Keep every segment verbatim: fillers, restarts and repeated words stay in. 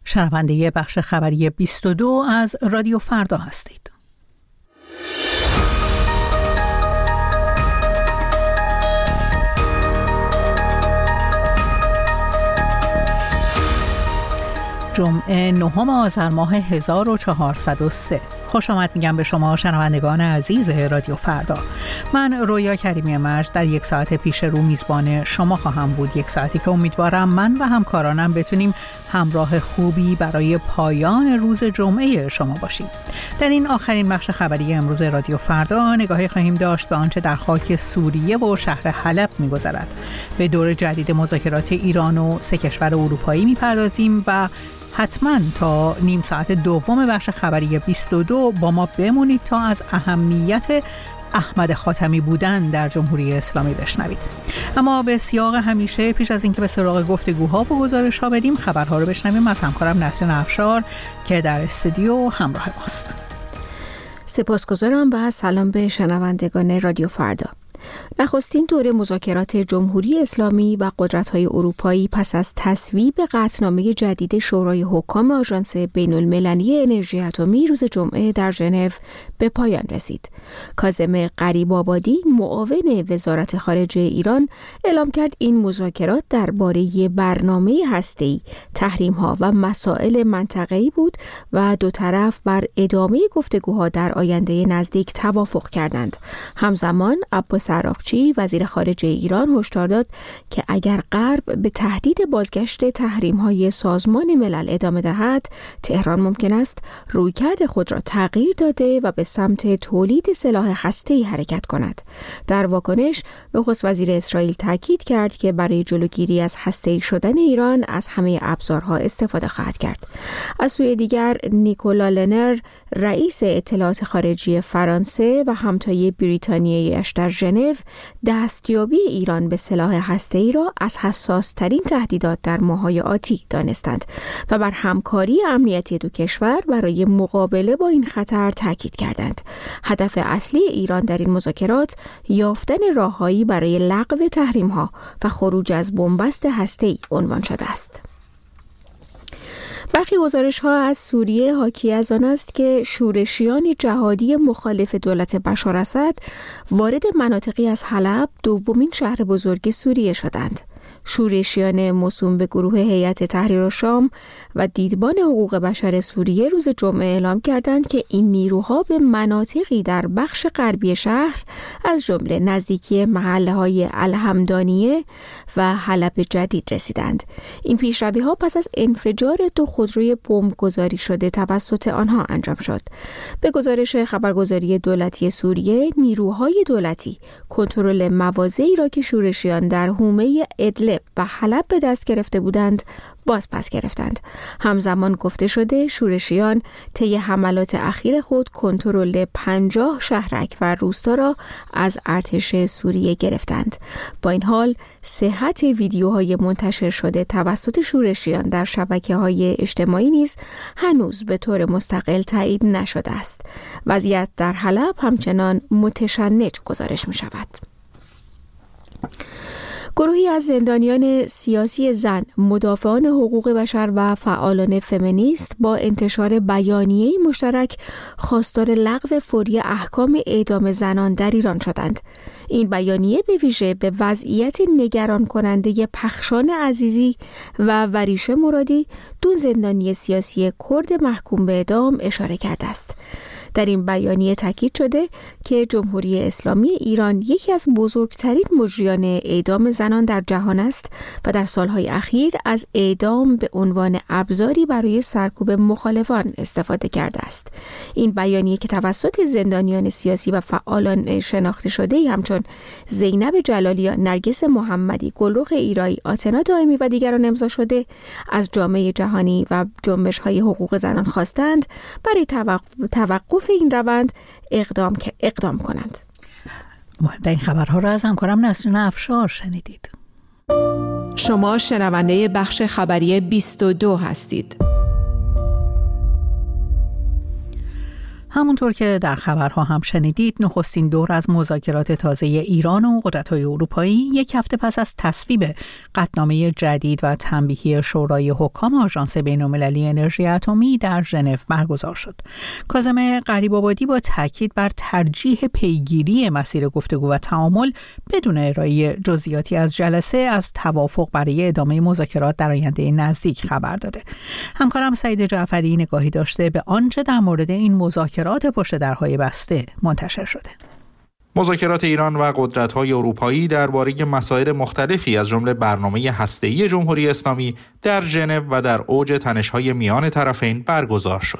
شنونده بخش خبری بیست و دو از رادیو فردا هستید. جمعه نهم آذر ماه هزار و چهارصد و سه. خوش آمد میگم به شما شنوندگان عزیز رادیو فردا. من رویا کریمی مجد در یک ساعت پیش رو میزبان شما خواهم بود، یک ساعتی که امیدوارم من و همکارانم بتونیم همراه خوبی برای پایان روز جمعه شما باشیم. در این آخرین بخش خبری امروز رادیو فردا نگاهی خواهیم داشت به آنچه در خاک سوریه و شهر حلب میگذرد. به دور جدید مذاکرات ایران و سه کشور اروپایی میپردازیم و حتما تا نیم ساعت دوم بخش خبری بیست و دو با ما بمونید تا از اهمیت احمد خاتمی بودن در جمهوری اسلامی بشنوید. اما به سیاق همیشه پیش از اینکه به سراغ گفتگوها و گزارش‌ها بریم، خبرها رو بشنویم از همکارم نسرین افشار که در استودیو همراه ماست. سپاسگزارم و سلام به شنوندگان رادیو فردا. نخستین دوره مذاکرات جمهوری اسلامی و قدرت‌های اروپایی پس از تصویب قطعنامه جدید شورای حکام آژانس بین‌المللی انرژی اتمی روز جمعه در ژنو به پایان رسید. کاظم غریب‌آبادی معاون وزارت خارجه ایران اعلام کرد این مذاکرات درباره برنامه هسته‌ای، تحریم‌ها و مسائل منطقه‌ای بود و دو طرف بر ادامه گفتگوها در آینده نزدیک توافق کردند. همزمان عباس عراقچی وزیر خارجه ایران هشدار داد که اگر غرب به تهدید بازگشت تحریم‌های سازمان ملل ادامه دهد، تهران ممکن است رویکرد خود را تغییر داده و به سمت تولید سلاح هسته‌ای حرکت کند. در واکنش، نخست وزیر اسرائیل تاکید کرد که برای جلوگیری از هسته‌ای شدن ایران از همه ابزارها استفاده خواهد کرد. از سوی دیگر، نیکولا لنر رئیس اطلاعات خارجی فرانسه و همتای بریتانیایش در ژنو دستیابی ایران به سلاح هسته‌ای را از حساس‌ترین تهدیدات در ماه‌های آتی دانستند و بر همکاری امنیتی دو کشور برای مقابله با این خطر تاکید کردند. هدف اصلی ایران در این مذاکرات یافتن راه‌هایی برای لغو تحریم‌ها و خروج از بنبست هسته‌ای عنوان شده است. برخی گزارش‌ها از سوریه حاکی از آن است که شورشیان جهادی مخالف دولت بشار اسد وارد مناطقی از حلب، دومین شهر بزرگ سوریه شدند. شورشیان موسوم به گروه هیئت تحریر الشام و دیدبان حقوق بشر سوریه روز جمعه اعلام کردند که این نیروها به مناطقی در بخش غربی شهر از جمله نزدیکی محله‌های الحمدانیه و حلب جدید رسیدند. این پیشروی‌ها پس از انفجار دو خودروی بمبگذاری شده توسط آنها انجام شد. به گزارش خبرگزاری دولتی سوریه، نیروهای دولتی کنترل مواضعی را که شورشیان در حومه ادلب و حلب به دست گرفته بودند باز پس گرفتند. همزمان گفته شده شورشیان طی حملات اخیر خود کنترل پنجاه شهرک و روستا را از ارتش سوریه گرفتند. با این حال صحت ویدیوهای منتشر شده توسط شورشیان در شبکه‌های اجتماعی نیز هنوز به طور مستقل تایید نشده است. وضعیت در حلب همچنان متشنج گزارش می‌شود. گروهی از زندانیان سیاسی زن، مدافعان حقوق بشر و فعالان فمینیست با انتشار بیانیه‌ای مشترک خواستار لغو فوری احکام اعدام زنان در ایران شدند. این بیانیه به ویژه به وضعیت نگران کننده پخشان عزیزی و وریشه مرادی، دو زندانی سیاسی کرد محکوم به اعدام، اشاره کرده است. در این بیانیه تاکید شده که جمهوری اسلامی ایران یکی از بزرگترین مجریان اعدام زنان در جهان است و در سالهای اخیر از اعدام به عنوان ابزاری برای سرکوب مخالفان استفاده کرده است. این بیانیه که توسط زندانیان سیاسی و فعالان شناخته شده همچون زینب جلالیان، نرگس محمدی، گلرخ ایرایی، آتنا دائمی و دیگران امضا شده، از جامعه جهانی و جنبش‌های حقوق زنان خواستند برای توقف این روند اقدام که اقدام کنند. مهمترین خبرها را از همکارم نسرین افشار شنیدید. شما شنونده بخش خبری بیست و دو هستید. همونطور که در خبرها هم شنیدید، نخستین دور از مذاکرات تازه ایران و قدرت‌های اروپایی یک هفته پس از تصویب قطعنامه جدید و تنبیهی شورای حکام آژانس بین‌المللی انرژی اتمی در ژنو برگزار شد. کاظم غریب‌آبادی با تاکید بر ترجیح پیگیری مسیر گفتگو و تعامل بدون ارائه جزئیاتی از جلسه از توافق برای ادامه مذاکرات در آینده نزدیک خبر داده. همکارم سعید جعفری نگاهی داشته به آنچه در مورد این مذاکرات پشت درهای بسته منتشر شده. مذاکرات ایران و قدرت‌های اروپایی درباره مسائل مختلفی از جمله برنامه هسته‌ای جمهوری اسلامی در ژنو و در اوج تنش‌های میان طرفین برگزار شد.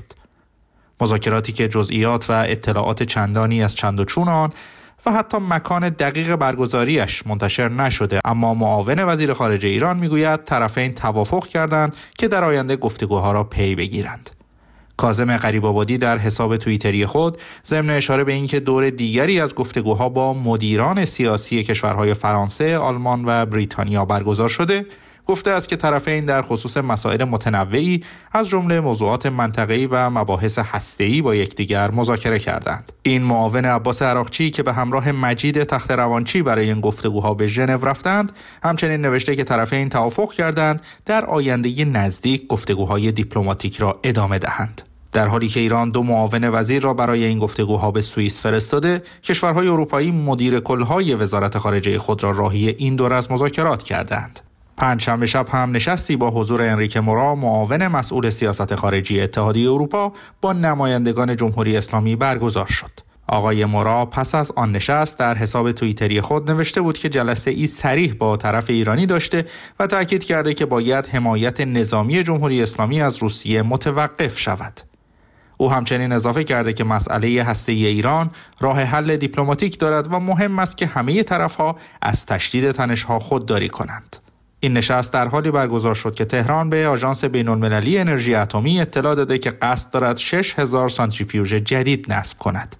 مذاکراتی که جزئیات و اطلاعات چندانی از چند و چون آن و حتی مکان دقیق برگزاریش منتشر نشده، اما معاون وزیر خارجه ایران میگوید طرفین توافق کردند که در آینده گفتگوها را پی بگیرند. کاظم غریب‌آبادی در حساب توییتری خود ضمن اشاره به اینکه دور دیگری از گفتگوها با مدیران سیاسی کشورهای فرانسه، آلمان و بریتانیا برگزار شده، گفته است که طرفین در خصوص مسائل متنوعی از جمله موضوعات منطقه‌ای و مباحث هسته‌ای با یکدیگر مذاکره کردند. این معاون عباس عراقچی که به همراه مجید تخت‌روانچی برای این گفتگوها به ژنو رفتند، همچنین نوشته که طرفین توافق کردند در آینده نزدیک گفتگوهای دیپلماتیک را ادامه دهند. در حالی که ایران دو معاون وزیر را برای این گفتگوها به سوئیس فرستاده، کشورهای اروپایی مدیر کل‌های وزارت خارجه خود را راهی این دور از مذاکرات کردند. پنجشنبه شب هم نشستی با حضور انریکه مورا، معاون مسئول سیاست خارجی اتحادیه اروپا، با نمایندگان جمهوری اسلامی برگزار شد. آقای مورا پس از آن نشست در حساب توییتری خود نوشته بود که جلسه ای صریح با طرف ایرانی داشته و تاکید کرده که باید حمایت نظامی جمهوری اسلامی از روسیه متوقف شود. او همچنین اضافه کرده که مسئله هسته‌ای ایران راه حل دیپلماتیک دارد و مهم است که همه طرف‌ها از تشدید تنش‌ها خودداری کنند. این نشست در حالی برگزار شد که تهران به آژانس بین‌المللی انرژی اتمی اطلاع داده که قصد دارد شش هزار سانتریفیوژ جدید نصب کند.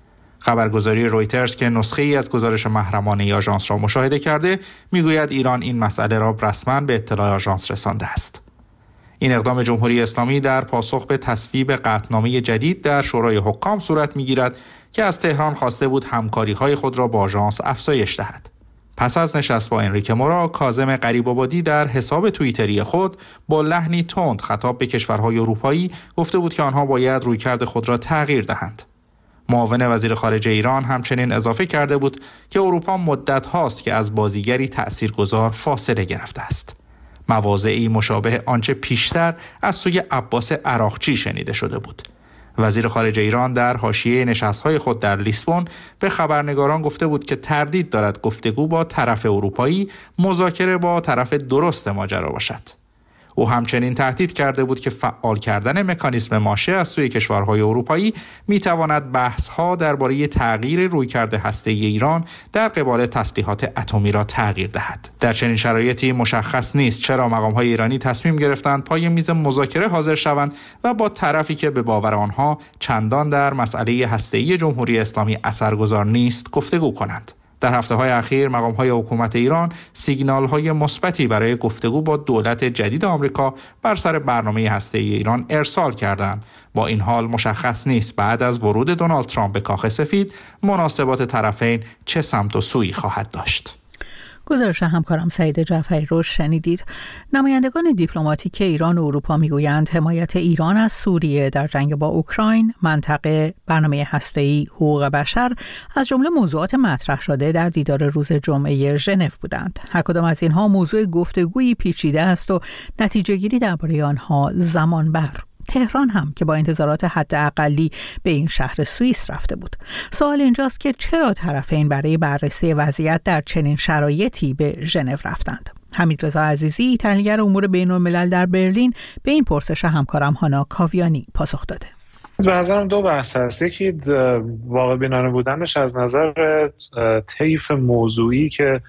خبرگزاری رویترز که نسخه‌ای از گزارش محرمانه آژانس را مشاهده کرده، میگوید ایران این مسئله را رسما به اطلاع آژانس رسانده است. این اقدام جمهوری اسلامی در پاسخ به تصویب قطعنامه جدید در شورای حکام صورت می‌گیرد که از تهران خواسته بود همکاری‌های خود را با آژانس افزایش دهد. پس از نشست با انریکه مورا، کاظم غریب‌آبادی در حساب توییتری خود با لحنی تند خطاب به کشورهای اروپایی گفته بود که آنها باید رویکرد خود را تغییر دهند. معاون وزیر خارجه ایران همچنین اضافه کرده بود که اروپا مدت هاست که از بازیگری تأثیرگذار فاصله گرفته است. مواضعی مشابه آنچه پیشتر از سوی عباس عراقچی شنیده شده بود. وزیر خارجه ایران در حاشیه نشست‌های خود در لیسبون به خبرنگاران گفته بود که تردید دارد گفتگو با طرف اروپایی مذاکره با طرف درست ماجرا باشد. او همچنین تهدید کرده بود که فعال کردن مکانیزم ماشه از سوی کشورهای اروپایی میتواند بحث‌ها درباره تغییر رویکرد هسته‌ای ایران در قبال تسلیحات اتمی را تغییر دهد. در چنین شرایطی مشخص نیست چرا مقام‌های ایرانی تصمیم گرفتند پای میز مذاکره حاضر شوند و با طرفی که به باور آنها چندان در مسئله هسته‌ای جمهوری اسلامی اثرگذار نیست گفتگو کنند. در هفته‌های اخیر مقام‌های حکومت ایران سیگنال‌های مثبتی برای گفتگو با دولت جدید آمریکا بر سر برنامه هسته‌ای ایران ارسال کردند. با این حال مشخص نیست بعد از ورود دونالد ترامپ به کاخ سفید مناسبات طرفین چه سمت و سویی خواهد داشت. گزارش همکارم سعید جعفری رو شنیدید. نمایندگان دیپلماتیک ایران و اروپا میگویند حمایت ایران از سوریه در جنگ با اوکراین، منطقه، برنامه هسته‌ای، حقوق بشر از جمله موضوعات مطرح شده در دیدار روز جمعه ژنو بودند. هر کدام از اینها موضوع گفتگویی پیچیده است و نتیجه‌گیری درباره آنها زمان بر. تهران هم که با انتظارات حداقلی به این شهر سوئیس رفته بود. سوال اینجاست که چرا طرفین برای بررسی وضعیت در چنین شرایطی به ژنو رفتند؟ حمیدرضا عزیزی، تحلیلگر امور بین‌الملل در برلین، به این پرسش همکارم هانا کاویانی پاسخ داده. به نظرم دو بحث هست. یکی واقع بینانه بودنش از نظر طیف موضوعی که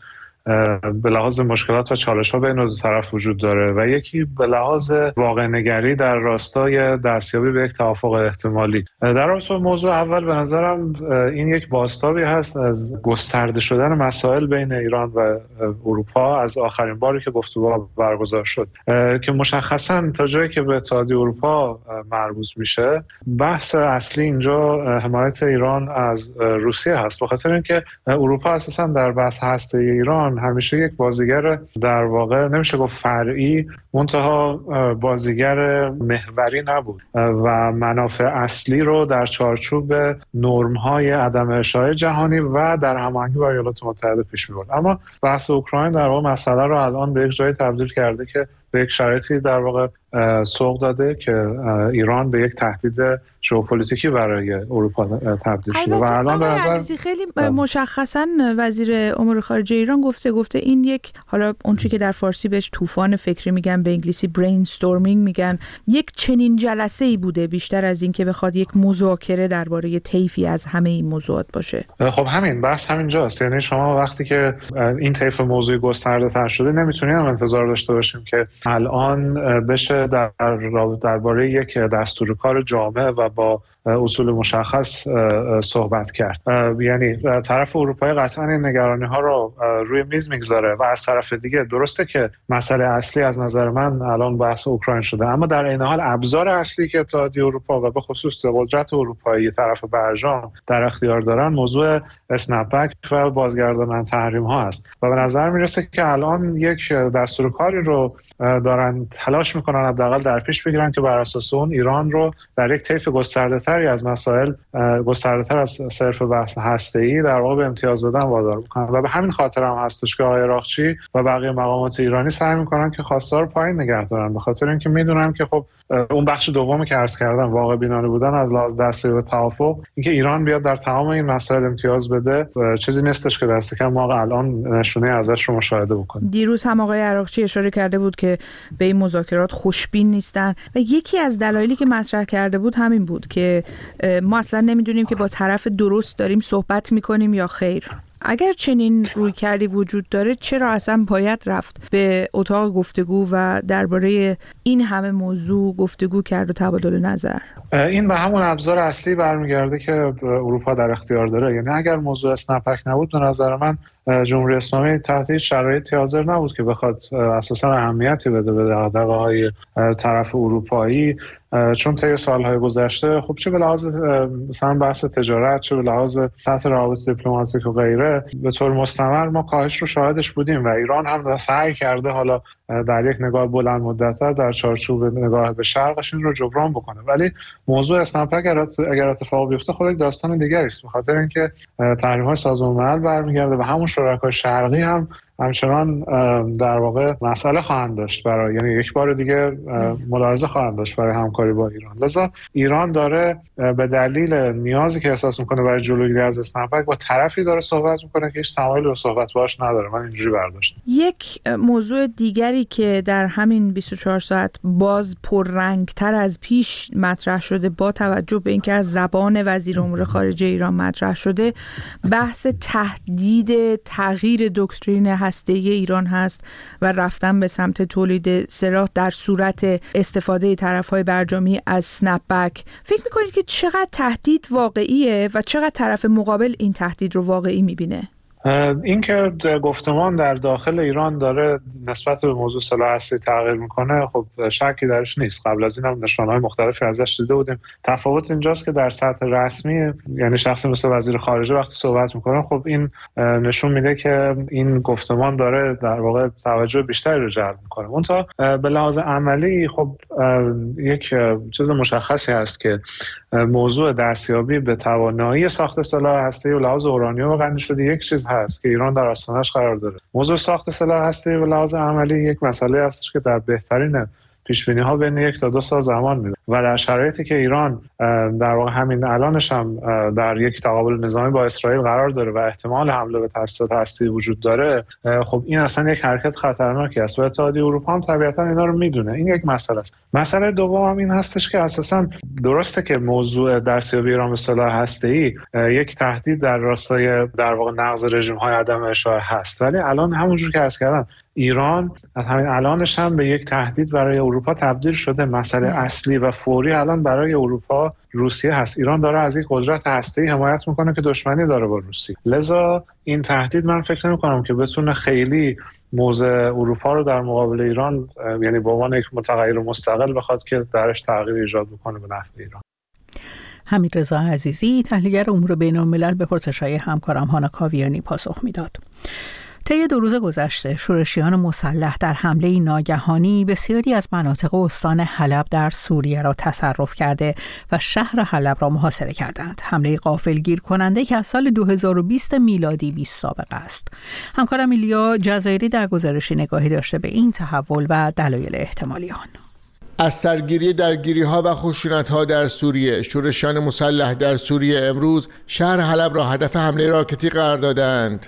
به لحاظ مشکلات و چالش‌ها بین دو طرف وجود داره و یکی به لحاظ واقع نگری در راستای دستیابی به یک توافق احتمالی. در رابطه با موضوع اول به نظرم این یک بازتابی هست از گسترده شدن مسائل بین ایران و اروپا از آخرین باری که گفتگو برگزار شد که مشخصاً تا جایی که به اتحادیه اروپا مربوط میشه بحث اصلی اینجا حمایت ایران از روسیه هست، به خاطر اینکه اروپا اساساً در بحث هسته‌ای ایران همیشه یک بازیگر در واقع نمیشه گفت فرعی، منتها بازیگر محوری نبود و منافع اصلی رو در چارچوب نرم‌های عدم اشاعه جهانی و در هماهنگی با ایالات متحده پیش می‌برد. اما بحث اوکراین در واقع مسئله رو الان به یک جایی تبدیل کرده که به یک شرایطی در واقع سوق داده که ایران به یک تهدید ژئوپلیتیکی برای اروپا تبدیل شده و الان به نظر عزیزی خیلی مشخصاً وزیر امور خارجه ایران گفته گفته این یک، حالا اون چیزی که در فارسی بهش طوفان فکری میگن، به انگلیسی برین استورمینگ میگن، یک چنین جلسه‌ای بوده بیشتر از این که بخواد یک مذاکره درباره طیفی از همه این موضوعات باشه. خب همین بحث همینجاست، یعنی شما وقتی که این طیف موضوعی گسترده‌تر شده نمیتونیم انتظار داشته باشیم که الان بشه در درباره یک دستور کار جامع و با اصول مشخص صحبت کرد. یعنی طرف اروپایی قطعا این نگرانی ها رو روی میز میگذاره و از طرف دیگه درسته که مسئله اصلی از نظر من الان بحث اوکراین شده، اما در این حال ابزار اصلی که اتحادیه اروپا و به خصوص قدرت اروپایی طرف برجام در اختیار دارن موضوع اسنپ بک و بازگرداندن تحریم ها است و به نظر میرسه که الان یک دستور کاری رو دارن تلاش میکنن حداقل در پیش بگیرن که بر اساس اون ایران رو در یک طیف گسترده‌تری از مسائل گسترده‌تر از صرف بحث هسته‌ای در واقع به امتیاز دادن وادار بکنن و به همین خاطر هم هستش که آقای راغچی و بقیه مقامات ایرانی سعی میکنن که خواسته رو پایین نگه دارن، به خاطر اینکه میدونن که خب اون بخش دومی که عرض کردم واقع بینانه بودن از لحاظ دستیابی به توافق، اینکه ایران بیاد در تمام این مسائل امتیاز بده چیزی نیستش که دست کم ما الان نشونه ازش رو مشاهده بکنیم. دیروز هم آقای عراقچی اشاره کرده بود که به این مذاکرات خوشبین نیستن و یکی از دلایلی که مطرح کرده بود همین بود که ما اصلا نمیدونیم که با طرف درست داریم صحبت میکنیم یا خیر. اگر چنین روی کردی وجود داره چرا اصلا باید رفت به اتاق گفتگو و درباره این همه موضوع گفتگو کرد و تبادل نظر؟ این به همون ابزار اصلی برمیگرده که اروپا در اختیار داره. یعنی اگر موضوع اسنپ بک نبود به نظر من جمهوری اسلامی تحت شرایطی حاضر نبود که بخواد اساسا اهمیتی بده به دغدغه‌های طرف اروپایی، چون طی سالهای گذشته خب چه به لحاظ مثلا بحث تجارت چه به لحاظ سطح روابط دیپلماتیک و غیره به طور مستمر ما کاهش رو شاهدش بودیم و ایران هم سعی کرده حالا در یک نگاه بلند مدت‌تر در چارچوب نگاه به شرقش این رو جبران بکنه، ولی موضوع اسنپ اگر اتفاق بیفته خود یک داستان دیگری است، به خاطر اینکه تحریم‌های سازمان ملل برمیگرده و همون شرکای شرقی هم همچنان در واقع مسئله خواهند داشت برای، یعنی یک بار دیگه ملاحظه خواهند داشت برای همکاری با ایران. لذا ایران داره به دلیل نیازی که احساس میکنه برای جلوگیری از اسنپ بک با طرفی داره صحبت میکنه که هیچ تمایلی به صحبت باهاش نداره. من اینجوری برداشتم. یک موضوع دیگری که در همین بیست و چهار ساعت باز پررنگتر از پیش مطرح شده با توجه به اینکه از زبان وزیر امور خارجه ایران مطرح شده، بحث تهدید تغییر دکترین هسته‌ای ایران هست و رفتن به سمت تولید سلاح در صورت استفاده طرف‌های برجامی از اسنپ بک. فکر می‌کنید که چقدر تهدید واقعیه و چقدر طرف مقابل این تهدید رو واقعی می‌بینه؟ این که گفتمان در داخل ایران داره نسبت به موضوع سلاح هسته‌ای تغییر میکنه خب شکی درش نیست. قبل از این هم نشانه‌های مختلفی ازش دیده بودیم. تفاوت اینجاست که در سطح رسمی، یعنی شخصی مثل وزیر خارجه وقتی صحبت میکنه خب این نشون میده که این گفتمان داره در واقع توجه بیشتری رو جلب میکنه. اون تا به لحاظ عملی خب یک چیز مشخصی هست که موضوع دستیابی به توانایی ساخت سلاح هسته‌ای و لحاظ اورانیوم غنی شده یک چیز هست که ایران در آستانش قرار داره. موضوع ساخت سلاح هسته‌ای و لحاظ عملی یک مسئله هستش که در بهترین پیش‌بینی‌ها بین یک تا دو سال زمان می‌بره. و در شرایطی که ایران در واقع همین الانش هم در یک تقابل نظامی با اسرائیل قرار داره و احتمال حمله به تاسیسات هسته‌ای وجود داره، خب این اصلا یک حرکت خطرناکی است و اتحادیه اروپا هم طبیعتا اینا رو میدونه. این یک مسئله است. مسئله دوم هم این هستش که اساسا درسته که موضوع دستیابی ایران به سلاح هسته‌ای یک تهدید در راستای در واقع نقض رژیم‌های عدم اشاعه هست، ولی الان همونجور که عرض کردم ایران از همین الانش هم به یک تهدید برای اروپا تبدیل شده. مسئله اصلی و فوری الان برای اروپا روسیه هست. ایران داره از یک قدرت هسته‌ای حمایت میکنه که دشمنی داره با روسیه، لذا این تهدید من فکر نمی‌کنم که بتونه خیلی موضع اروپا رو در مقابل ایران، یعنی به عنوان یک متغیر مستقل بخواد که درش تغییر ایجاد بکنه به نفع ایران. حمیدرضا عزیزی، تحلیلگر امور بین‌الملل، به پرسش‌های همکارم هانا کاویانی پاسخ میداد. طی دو روز گذشته شورشیان مسلح در حمله ناگهانی بسیاری از مناطق استان حلب در سوریه را تصرف کرده و شهر حلب را محاصره کردند. حمله غافلگیر کننده که از سال دو هزار و بیست میلادی بیست سابقه است. همکارم ایلیا جزایری در گزارشی نگاهی داشته به این تحول و دلایل احتمالی آن. از سرگیری درگیری‌ها و خشونت‌ها در سوریه، شورشیان مسلح در سوریه امروز شهر حلب را هدف حمله راکتی قرار دادند.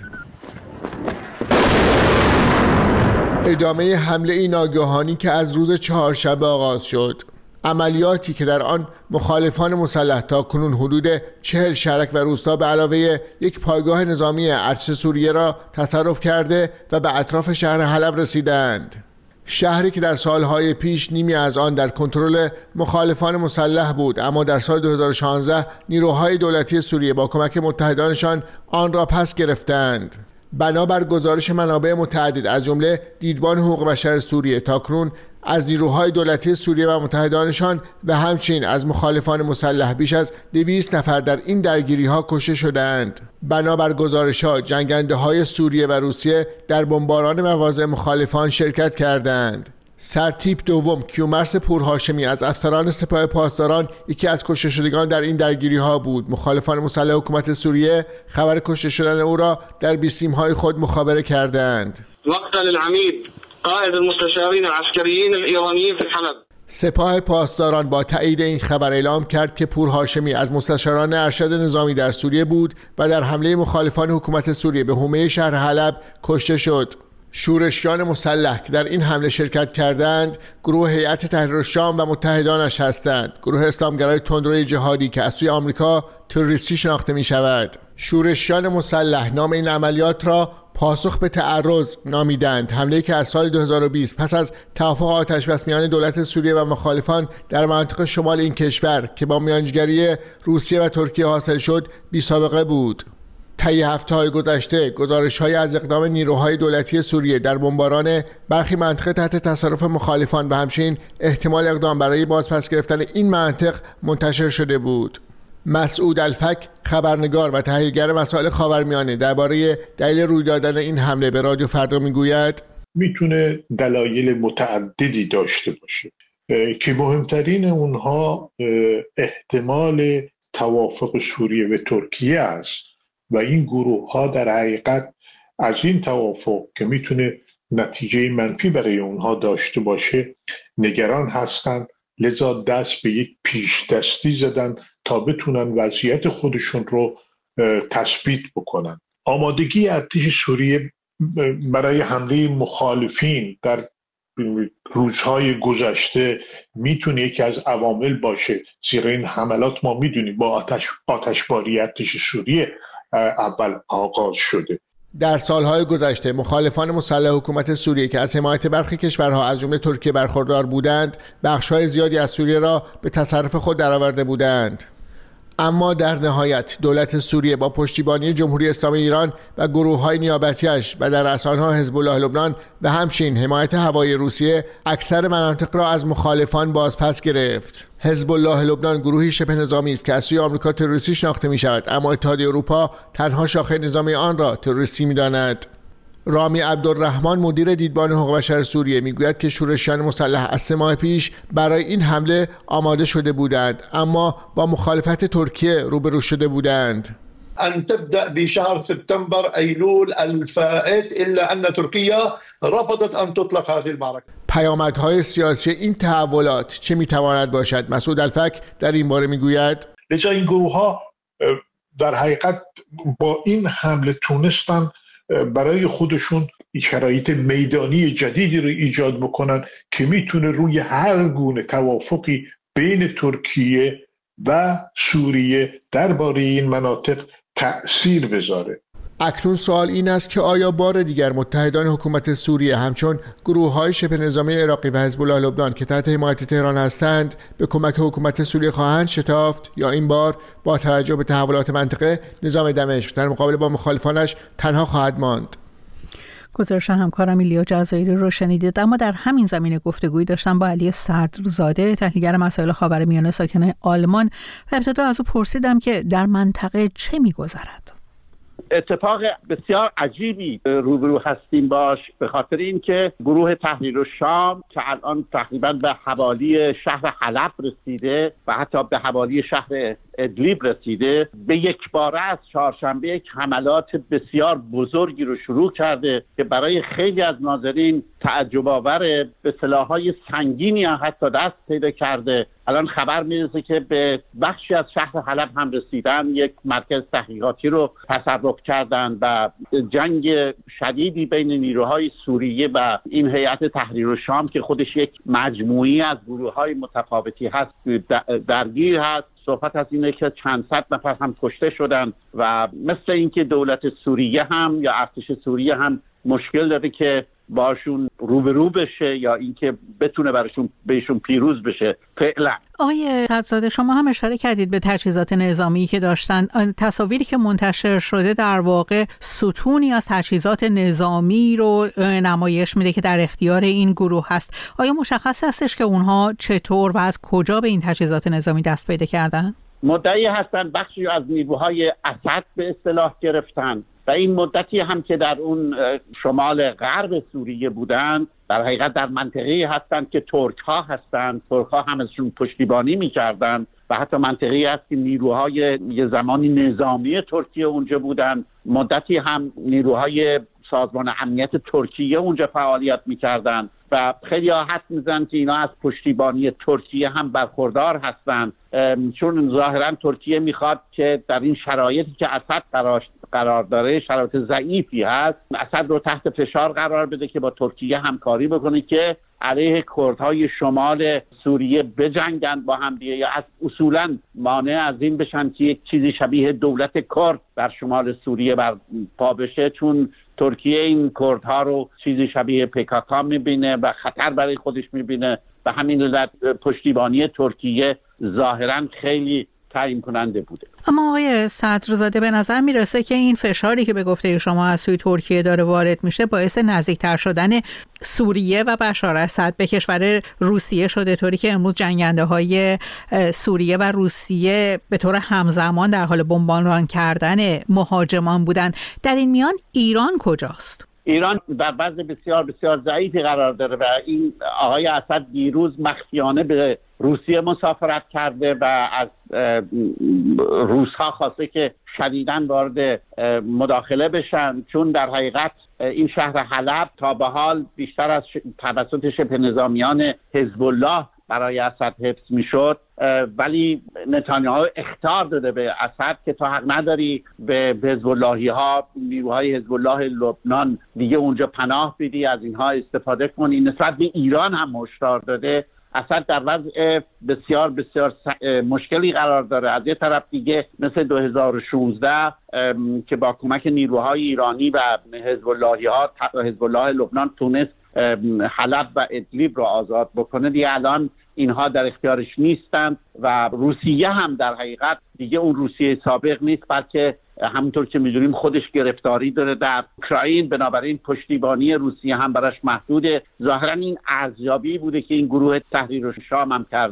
ادامه حمله ناگهانی که از روز چهارشنبه آغاز شد، عملیاتی که در آن مخالفان مسلح تا کنون حدود چهل شهرک و روستا به علاوه یک پایگاه نظامی ارتش سوریه را تصرف کرده و به اطراف شهر حلب رسیدند. شهری که در سالهای پیش نیمی از آن در کنترل مخالفان مسلح بود، اما در سال دو هزار و شانزده نیروهای دولتی سوریه با کمک متحدانشان آن را پس گرفتند. بنابر گزارش منابع متعدد از جمله دیدبان حقوق بشر سوریه، تاکنون از نیروهای دولتی سوریه و متحدانشان و همچنین از مخالفان مسلح بیش از دویست نفر در این درگیری‌ها کشته شدند. بنابر گزارش‌ها جنگنده‌های سوریه و روسیه در بمباران مواضع مخالفان شرکت کردند. سرتیپ دوم کیومرث پورهاشمی از افسران سپاه پاسداران یکی از کشته شدگان در این درگیری‌ها بود. مخالفان مسلح حکومت سوریه خبر کشته شدن او را در بیسیم‌های خود مخابره کردند. مقتل العمید قائد المستشارین العسکریین الایرانیین فی حلب. سپاه پاسداران با تایید این خبر اعلام کرد که پورهاشمی از مستشاران ارشد نظامی در سوریه بود و در حمله مخالفان حکومت سوریه به حومه شهر حلب کشته شد. شورشیان مسلح که در این حمله شرکت کردند گروه هیئت تحریر الشام و متحدانش هستند، گروه اسلامگرای تندروی جهادی که از سوی آمریکا تروریستی شناخته می شود. شورشیان مسلح نام این عملیات را پاسخ به تعرض نامیدند، حمله‌ای که از سال دو هزار و بیست پس از توافق آتش‌بس میان دولت سوریه و مخالفان در مناطق شمال این کشور که با میانجیگری روسیه و ترکیه حاصل شد بی سابقه بود. طی هفته‌های گذشته گزارش‌های از اقدام نیروهای دولتی سوریه در بمباران برخی مناطق تحت تصرف مخالفان و همچنین احتمال اقدام برای بازپس گرفتن این مناطق منتشر شده بود. مسعود الفک، خبرنگار و تحلیلگر مسائل خاورمیانه، درباره دلیل روی دادن این حمله به رادیو فردا میگوید میتونه دلایل متعددی داشته باشه که مهمترین اونها احتمال توافق سوریه و ترکیه است و این گروه ها در حقیقت از این توافق که میتونه نتیجه منفی برای اونها داشته باشه نگران هستند، لذا دست به یک پیش دستی زدن تا بتونن وضعیت خودشون رو تثبیت بکنن. آمادگی ارتش سوریه برای حمله مخالفین در روزهای گذشته میتونه یکی از عوامل باشه، زیرا این حملات ما میدونیم با آتش آتشباری ارتش سوریه اول آغاز شده. در سالهای گذشته مخالفان مسلح حکومت سوریه که از حمایت برخی کشورها از جمله ترکیه برخوردار بودند، بخش‌های زیادی از سوریه را به تصرف خود درآورده بودند. اما در نهایت دولت سوریه با پشتیبانی جمهوری اسلامی ایران و گروه‌های نیابتی‌اش و در رأس آنها حزب الله لبنان و همچنین حمایت هوایی روسیه اکثر مناطق را از مخالفان بازپس گرفت. حزب الله لبنان گروهی شبه نظامی است که از سوی آمریکا تروریستی شناخته می‌شود، اما اتحادیه اروپا تنها شاخه نظامی آن را تروریستی می‌داند. رامی عبدالرحمن مدیر دیدبان حقوق بشر سوریه میگوید که شورشیان مسلح از سه ماه پیش برای این حمله آماده شده بودند، اما با مخالفت ترکیه روبرو شده بودند. أن تبدأ بشهر سبتمبر أيلول الفائت إلا أن تركيا رفضت أن تطلق هذه المعركة. پیامدهای سیاسی این تحولات چه میتواند باشد؟ مسعود الفک در این باره میگوید لذا این گروه ها در حقیقت با این حمله تونستن برای خودشون شرایط میدانی جدیدی رو ایجاد بکنن که میتونه روی هر گونه توافقی بین ترکیه و سوریه درباره این مناطق تأثیر بذاره. اکنون سوال این است که آیا بار دیگر متحدان حکومت سوریه همچون گروه‌های شبه نظامی عراقی و حزب الله لبنان که تحت حمایت تهران هستند به کمک حکومت سوریه خواهند شتافت، یا این بار با توجه به تحولات منطقه نظام دمشق در مقابل با مخالفانش تنها خواهد ماند؟ گزارش همکارم ایلیا جزایری رو شنیدید. اما در همین زمینه گفتگویی داشتم با علی صدرزاده، تحلیلگر مسائل خاورمیانه ساکن آلمان، و ابتدا از او پرسیدم که در منطقه چه می‌گذرد. اتفاق بسیار عجیبی روبرو هستیم باش، به خاطر اینکه گروه تحریر الشام که الان تقریبا به حوالی شهر حلب رسیده و حتی به حوالی شهر ادلیب رسیده، به یک باره از چهارشنبه یک حملات بسیار بزرگی رو شروع کرده که برای خیلی از ناظرین تعجب آور، به سلاح‌های سنگینی حتی دست پیدا کرده. الان خبر میرسه که به بخشی از شهر حلب هم رسیدن، یک مرکز تحقیقاتی رو تصرف کردن و جنگ شدیدی بین نیروهای سوریه و این هیئت تحریر الشام که خودش یک مجموعی از گروه‌های متفاوتی هست درگیر هست. صحبت از اینه که چند صد نفر هم کشته شدن و مثل اینکه دولت سوریه هم یا ارتش سوریه هم مشکل داره که باشون روبرو بشه یا اینکه بتونه براشون بهشون پیروز بشه فعلا. آقای صدرزاده، شما هم اشاره کردید به تجهیزات نظامی که داشتن. تصاویری که منتشر شده در واقع ستونی از تجهیزات نظامی رو نمایش میده که در اختیار این گروه هست. آیا مشخص هستش که اونها چطور و از کجا به این تجهیزات نظامی دست پیدا کردن؟ مدعی هستن بخشی از نیروهای اسد به اصطلاح گرفتن و این مدتی هم که در اون شمال غرب سوریه بودن، در حقیقت در منطقه‌ای هستند که ترک ها هستند. ترک ها هم ازشون پشتیبانی می‌کردن و حتی منطقه‌ای هست که نیروهای یه زمانی نظامی ترکیه اونجا بودن. مدتی هم نیروهای سازمان امنیت ترکیه اونجا فعالیت می‌کردن و خیلی ها حد میزن که اینا از پشتیبانی ترکیه هم برخوردار هستند، چون ظاهرا ترکیه میخواد که در این شرایطی که اسد قرار داره، شرایط ضعیفی هست، اسد رو تحت فشار قرار بده که با ترکیه همکاری بکنه که علیه کردهای شمال سوریه بجنگن با هم دیگه، یا از اصولا مانع از این بشن که یک چیزی شبیه دولت کرد در شمال سوریه برپا بشه، چون ترکیه این کردها رو چیزی شبیه پیکاکا میبینه و خطر برای خودش میبینه و همین علت پشتیبانی ترکیه ظاهرا خیلی تعیین کننده بوده. اما آقای صدرزاده، به نظر میرسه که این فشاری که به گفته شما از سوی ترکیه داره وارد میشه باعث نزدیکتر شدن سوریه و بشار اسد به کشور روسیه شده، طوری که امروز جنگنده های سوریه و روسیه به طور همزمان در حال بمباران کردن مهاجمان بودن. در این میان ایران کجاست؟ ایران در وضع بسیار بسیار ضعیفی قرار داره و این آقای اسد دیروز مخفیانه به روسیه مسافرت کرده و از روس‌ها خواسته که شدیداً وارد مداخله بشن، چون در حقیقت این شهر حلب تا به حال بیشتر از توسط شبه نظامیان حزب الله برای اسد حفظ میشد، ولی نتانیاهو اخطار داده به اسد که تا حق نداری به حزب اللهی ها، نیروهای حزب الله لبنان دیگه اونجا پناه بدی، از اینها استفاده کنی. نسبت به ایران هم هشدار داده. اسد در وضع بسیار بسیار مشکلی قرار داره. از یه طرف دیگه مثل دو هزار و شانزده که با کمک نیروهای ایرانی و حزب اللهی ها، حزب الله لبنان تونست حلب و ادلیب رو آزاد بکنه، دیگه الان اینها در اختیارش نیستند و روسیه هم در حقیقت دیگه اون روسیه سابق نیست، بلکه همونطور که می‌دونیم خودش گرفتاری داره در اوکراین، بنابراین پشتیبانی روسیه هم براش محدوده. ظاهرا این ارزیابی بوده که این گروه تحریر الشام هم کرده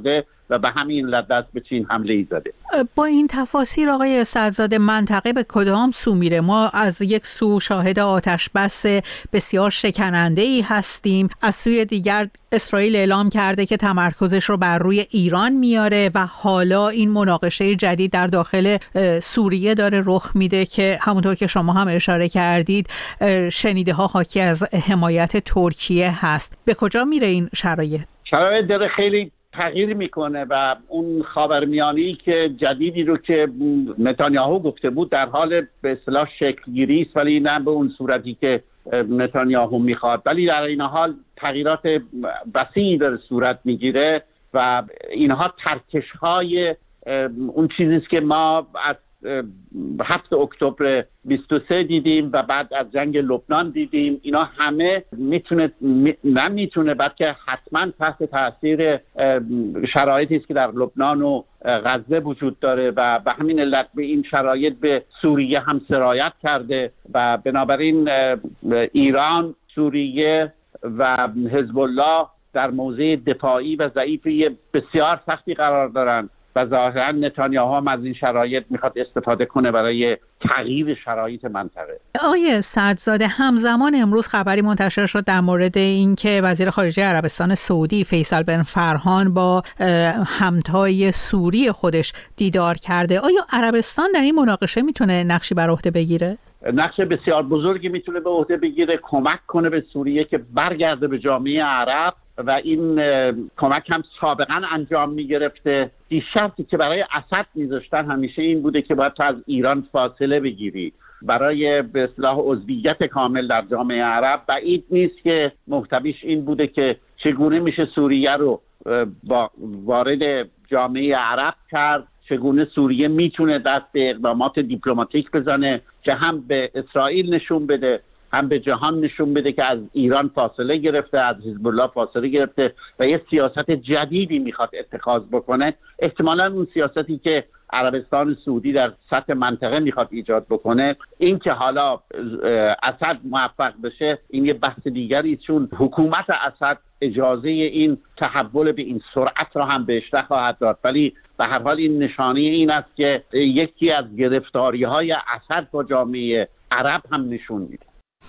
و به همین علت دست به چین حمله ای زده. با این تفاسیر آقای سعدزاده منطقه به کدام سو میره؟ ما از یک سو شاهد آتش بس بسیار شکننده ای هستیم، از سوی دیگر اسرائیل اعلام کرده که تمرکزش رو بر روی ایران میاره و حالا این مناقشه جدید در داخل سوریه داره رخ میده که همونطور که شما هم اشاره کردید شنیده ها حاکی از حمایت ترکیه هست. به کجا میره این شرایط؟ شرایط داره خیلی تغییر میکنه و اون خاورمیانه‌ای که جدیدی رو که نتانیاهو گفته بود در حال به اصطلاح شکل گیری است، ولی نه به اون صورتی که نتانیاهو میخواد، ولی در این حال تغییرات وسیعی داره صورت میگیره و اینها ترکش‌های اون چیزی است که ما از هفت اکتبر بیست و سه دیدیم و بعد از جنگ لبنان دیدیم. اینا همه میتونه نه میتونه بلکه حتما تحت تاثیر شرایطی است که در لبنان و غزه وجود داره و به همین علت به این شرایط به سوریه هم سرایت کرده و بنابراین ایران، سوریه و حزب الله در موضع دفاعی و ضعیفی بسیار سختی قرار دارند و ظاهرا نتانیاهو هم از این شرایط میخواد استفاده کنه برای تغییر شرایط منطقه. آقای سعدزاده، همزمان امروز خبری منتشر شد در مورد اینکه وزیر خارجه عربستان سعودی فیصل بن فرحان با همتای سوری خودش دیدار کرده. آیا عربستان در این مناقشه میتونه نقشی بر عهده بگیره؟ نقش بسیار بزرگی میتونه به عهده بگیره، کمک کنه به سوریه که برگرده به جامعه عرب و این کمک هم سابقا انجام میگرفته. شرطی که برای اسد میذاشتن همیشه این بوده که باید تو از ایران فاصله بگیری برای به اصطلاح عضویت کامل در جامعه عرب. بعید نیست که محتویش این بوده که چگونه میشه سوریه رو وارد جامعه عرب کرد، چگونه سوریه میتونه دست به اقدامات دیپلماتیک بزنه که هم به اسرائیل نشون بده هم به جهان نشون بده که از ایران فاصله گرفته، از حزب الله فاصله گرفته و یه سیاست جدیدی میخواد اتخاذ بکنه. احتمالاً اون سیاستی که عربستان سعودی در سطح منطقه میخواد ایجاد بکنه، این که حالا اسد موفق بشه این یه بحث دیگری، چون حکومت اسد اجازه این تحول به این سرعت را هم بهش نخواهد داد، ولی به هر حال این نشانه این است که یکی از گرفتاری‌های اسد با جامعه عرب هم نشون میده.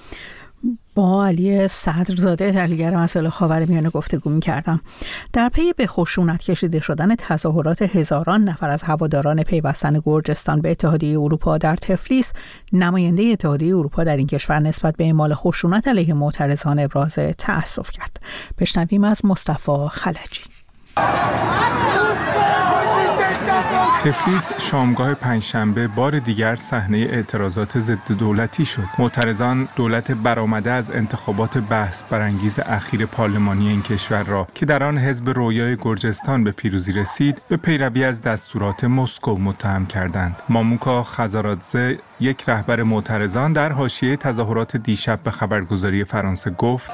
با علی صدرزاده تحلیلگر مسائل خاورمیانه گفتگو می‌کردم. در پی به خشونت کشیده شدن تظاهرات هزاران نفر از هواداران پیوستن گرجستان به اتحادیه اروپا در تفلیس، نماینده اتحادیه اروپا در این کشور نسبت به اعمال خشونت علیه معترضان ابراز تأسف کرد. بشنویم از مصطفی خلجی. تفلیس شامگاه پنجشنبه بار دیگر صحنه اعتراضات ضد دولتی شد. معترضان دولت برآمده از انتخابات بحث برانگیز اخیر پارلمانی این کشور را که در آن حزب رویای گرجستان به پیروزی رسید، به پیروی از دستورات مسکو متهم کردند. ماموکا خزارادزه، یک رهبر معترضان، در حاشیه تظاهرات دیشب به خبرگزاری فرانسه گفت: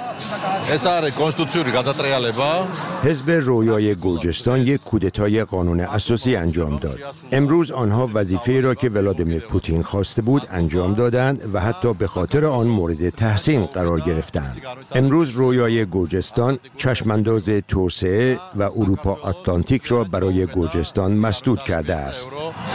حزب رویای گرجستان یک کودتای قانون اساسی انجام داد. امروز آنها وظیفه را که ولادیمیر پوتین خواسته بود انجام دادند و حتی به خاطر آن مورد تحسین قرار گرفتند. امروز رویای گرجستان چشمانداز توسعه و اروپا آتلانتیک را برای گرجستان مسدود کرده است.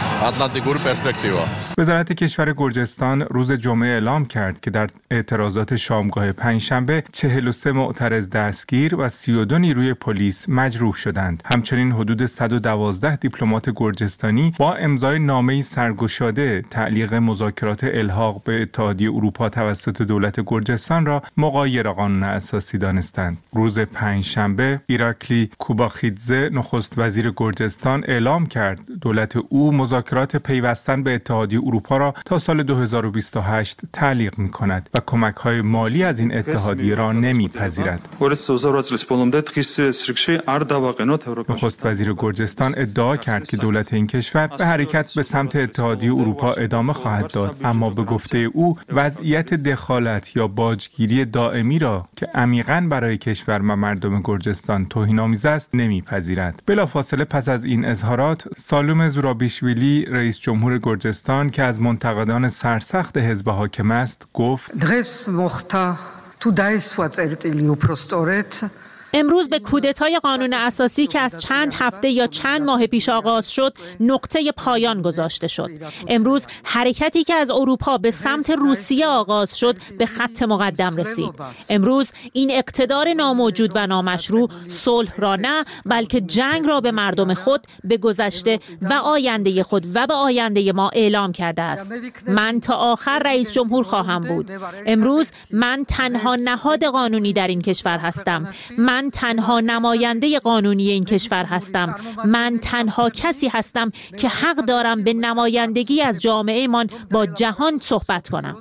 وزارت کشور گرجستان روز جمعه اعلام کرد که در اعتراضات شامگاه پنجشنبه چهل و سه معترض دستگیر و سی و دو نیروی پلیس مجروح شدند. همچنین حدود صد و دوازده دیپلمات گرجستانی با امضای نامه‌ای سرگشاده تعلیق مذاکرات الحاق به اتحادیه اروپا توسط دولت گرجستان را مغایر قانون اساسی دانستند. روز پنجشنبه ایراکلی کوباخیدزه، نخست وزیر گرجستان، اعلام کرد دولت او مذاکرات پیوستن به اتحادیه اروپا را تا سال دو هزار و بیست و هشت تعلیق می‌کند و کمک‌های مالی از این اتحادیه را نمی‌پذیرد. نخست وزیر گرجستان ادعا کرد که دولت این کشور به حرکت به سمت اتحادیه اروپا ادامه خواهد داد، اما به گفته او وضعیت دخالت یا باجگیری دائمی را که عمیقاً برای کشور و مردم گرجستان توهین‌آمیز است نمی‌پذیرد. بلافاصله پس از این اظهارات، سالوم زورابیشویلی، رئیس جمهور گرجستان که از منتقدان سرسخت حزب حاکم است، گفت: امروز به کودتای قانون اساسی که از چند هفته یا چند ماه پیش آغاز شد نقطه پایان گذاشته شد. امروز حرکتی که از اروپا به سمت روسیه آغاز شد به خط مقدم رسید. امروز این اقتدار ناموجود و نامشروع صلح را نه بلکه جنگ را به مردم خود، به گذشته و آینده خود و به آینده ما اعلام کرده است. من تا آخر رئیس جمهور خواهم بود. امروز من تنها نهاد قانونی در این کشور هستم. من تنها نماینده قانونی این کشور هستم. من تنها کسی هستم که حق دارم به نمایندگی از جامعه من با جهان صحبت کنم.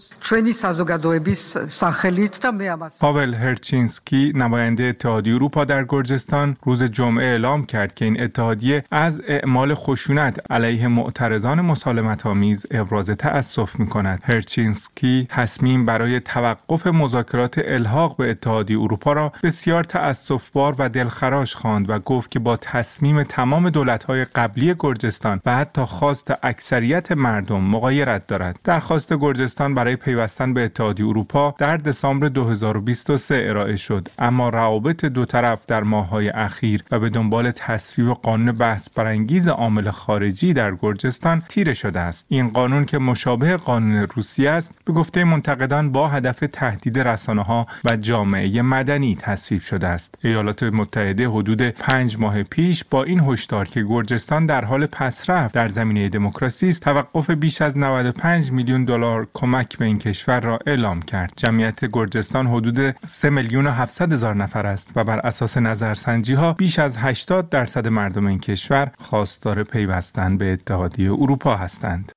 پاول هرچینسکی نماینده اتحادیه اروپا در گرجستان روز جمعه اعلام کرد که این اتحادیه از اعمال خشونت علیه معترضان مسالمت‌آمیز ابراز تأسف می‌کند. هرچینسکی تصمیم برای توقف مذاکرات الحاق به اتحادیه اروپا را بسیار تأسفبار و دلخراش خواند و گفت که با تصمیم تمام دولت‌های قبلی گرجستان و حتی خواست اکثریت مردم مغایرت دارد. درخواست گرجستان برای پیوستن به اتحادیه اروپا در دسامبر دو هزار و بیست و سه ارائه شد، اما روابط دو طرف در ماه‌های اخیر و به دنبال تصویب قانون بحث برانگیز عامل خارجی در گرجستان تیره شده است. این قانون که مشابه قانون روسیه است، به گفته منتقدان با هدف تهدید رسانه‌ها و جامعه مدنی تصویب شده است. ایالات متحده حدود پنج ماه پیش با این هشدار که گرجستان در حال پسرفت در زمینه دموکراسی است، توقف بیش از نود و پنج میلیون دلار کمک به این کشور را اعلام کرد. جمعیت گرجستان حدود سه میلیون و هفتصد هزار نفر است و بر اساس نظرسنجی‌ها بیش از هشتاد درصد مردم این کشور خواستار پیوستن به اتحادیه اروپا هستند.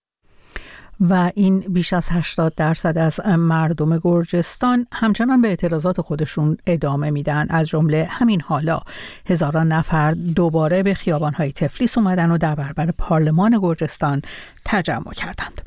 و این بیش از هشتاد درصد از مردم گرجستان همچنان به اعتراضات خودشون ادامه میدن. از جمله همین حالا هزاران نفر دوباره به خیابان‌های تفلیس اومدن و در برابر پارلمان گرجستان تجمع کردند.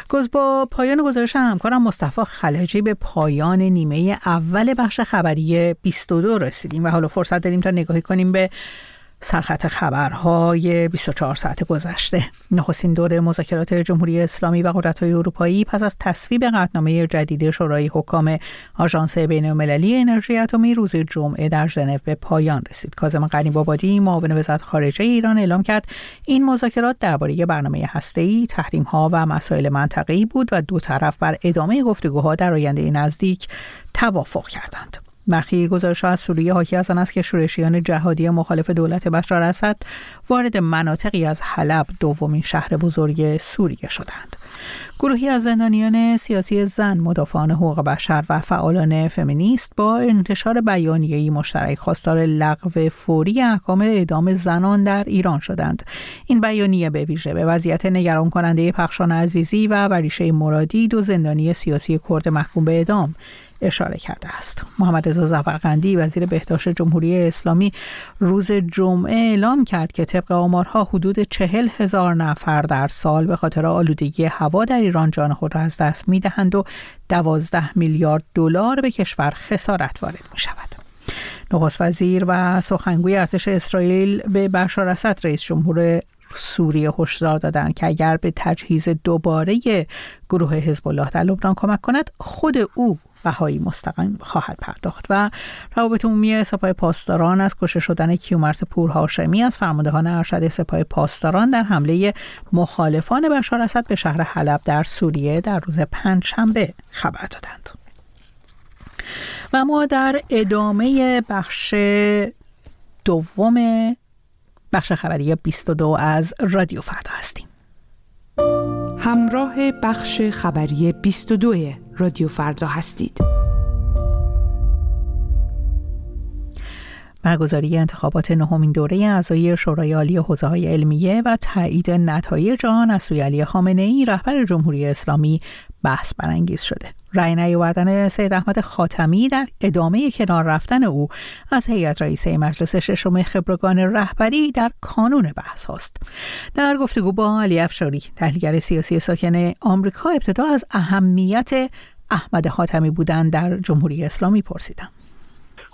با پایان گزارش همکارم مصطفی خلجی به پایان نیمه اول بخش خبری بیست و دو رسیدیم و حالا فرصت داریم تا نگاهی کنیم به سرخط خبرهای بیست و چهار ساعت گذشته. نخستین دور مذاکرات جمهوری اسلامی و قدرت‌های اروپایی پس از تصویب قطعنامه جدید شورای حکام آژانس بین‌المللی انرژی اتمی روز جمعه در ژنو به پایان رسید. کاظم غنی‌بابادی معاون وزارت خارجه ایران اعلام کرد این مذاکرات درباره برنامه هسته‌ای، تحریم‌ها و مسائل منطقه‌ای بود و دو طرف بر ادامه گفتگوها در آینده نزدیک توافق کردند. برخی گزارش‌ها از سوریه حاکی از آن است که شورشیان جهادی مخالف دولت بشار اسد وارد مناطقی از حلب، دومین شهر بزرگ سوریه شدند. گروهی از زندانیان سیاسی زن، مدافعان حقوق بشر و فعالان فمینیست با انتشار بیانیه‌ای مشترک خواستار لغو فوری احکام اعدام زنان در ایران شدند. این بیانیه به ویژه به وضعیت نگران کننده پخشان عزیزی و بریشه مرادی، دو زندانی سیاسی کرد محکوم به اعدام، اشاره کرده است. محمد رضا ظفرقندی وزیر بهداشت جمهوری اسلامی روز جمعه اعلام کرد که طبق آمارها حدود چهل هزار نفر در سال به خاطر آلودگی هوا در ایران جان خود را از دست می‌دهند و دوازده میلیارد دلار به کشور خسارت وارد می‌شود. نخست وزیر و سخنگوی ارتش اسرائیل به بشار اسد رئیس جمهور سوریه هشدار دادند که اگر به تجهیز دوباره گروه حزب الله در لبنان کمک کند، خود او بهایی مستقیم خواهد پرداخت. و روابط عمومی سپاه پاسداران از کشته شدن کیومرث پورهاشمی از فرماندهان ارشد سپاه پاسداران در حمله مخالفان بشار اسد به شهر حلب در سوریه در روز پنجشنبه خبر دادند. و ما در ادامه بخش دوم بخش خبری بیست و دو از رادیو فردا هستیم. همراه بخش خبری بیست و دو رادیو فردا هستید. برگزاری انتخابات نهمین دوره اعضای شورای عالی حوزه‌های علمیه و تایید نتایج آن از سوی علی خامنه‌ای رهبر جمهوری اسلامی بحث برانگیز شده. رأی نیاوردن سید احمد خاتمی در ادامه کنار رفتن او از هیئت رئیسه مجلس ششم خبرگان رهبری در کانون بحث است. در گفتگو با علی افشاری، تحلیلگر سیاسی ساکن آمریکا، ابتدا از اهمیت احمد خاتمی بودن در جمهوری اسلامی پرسیدم.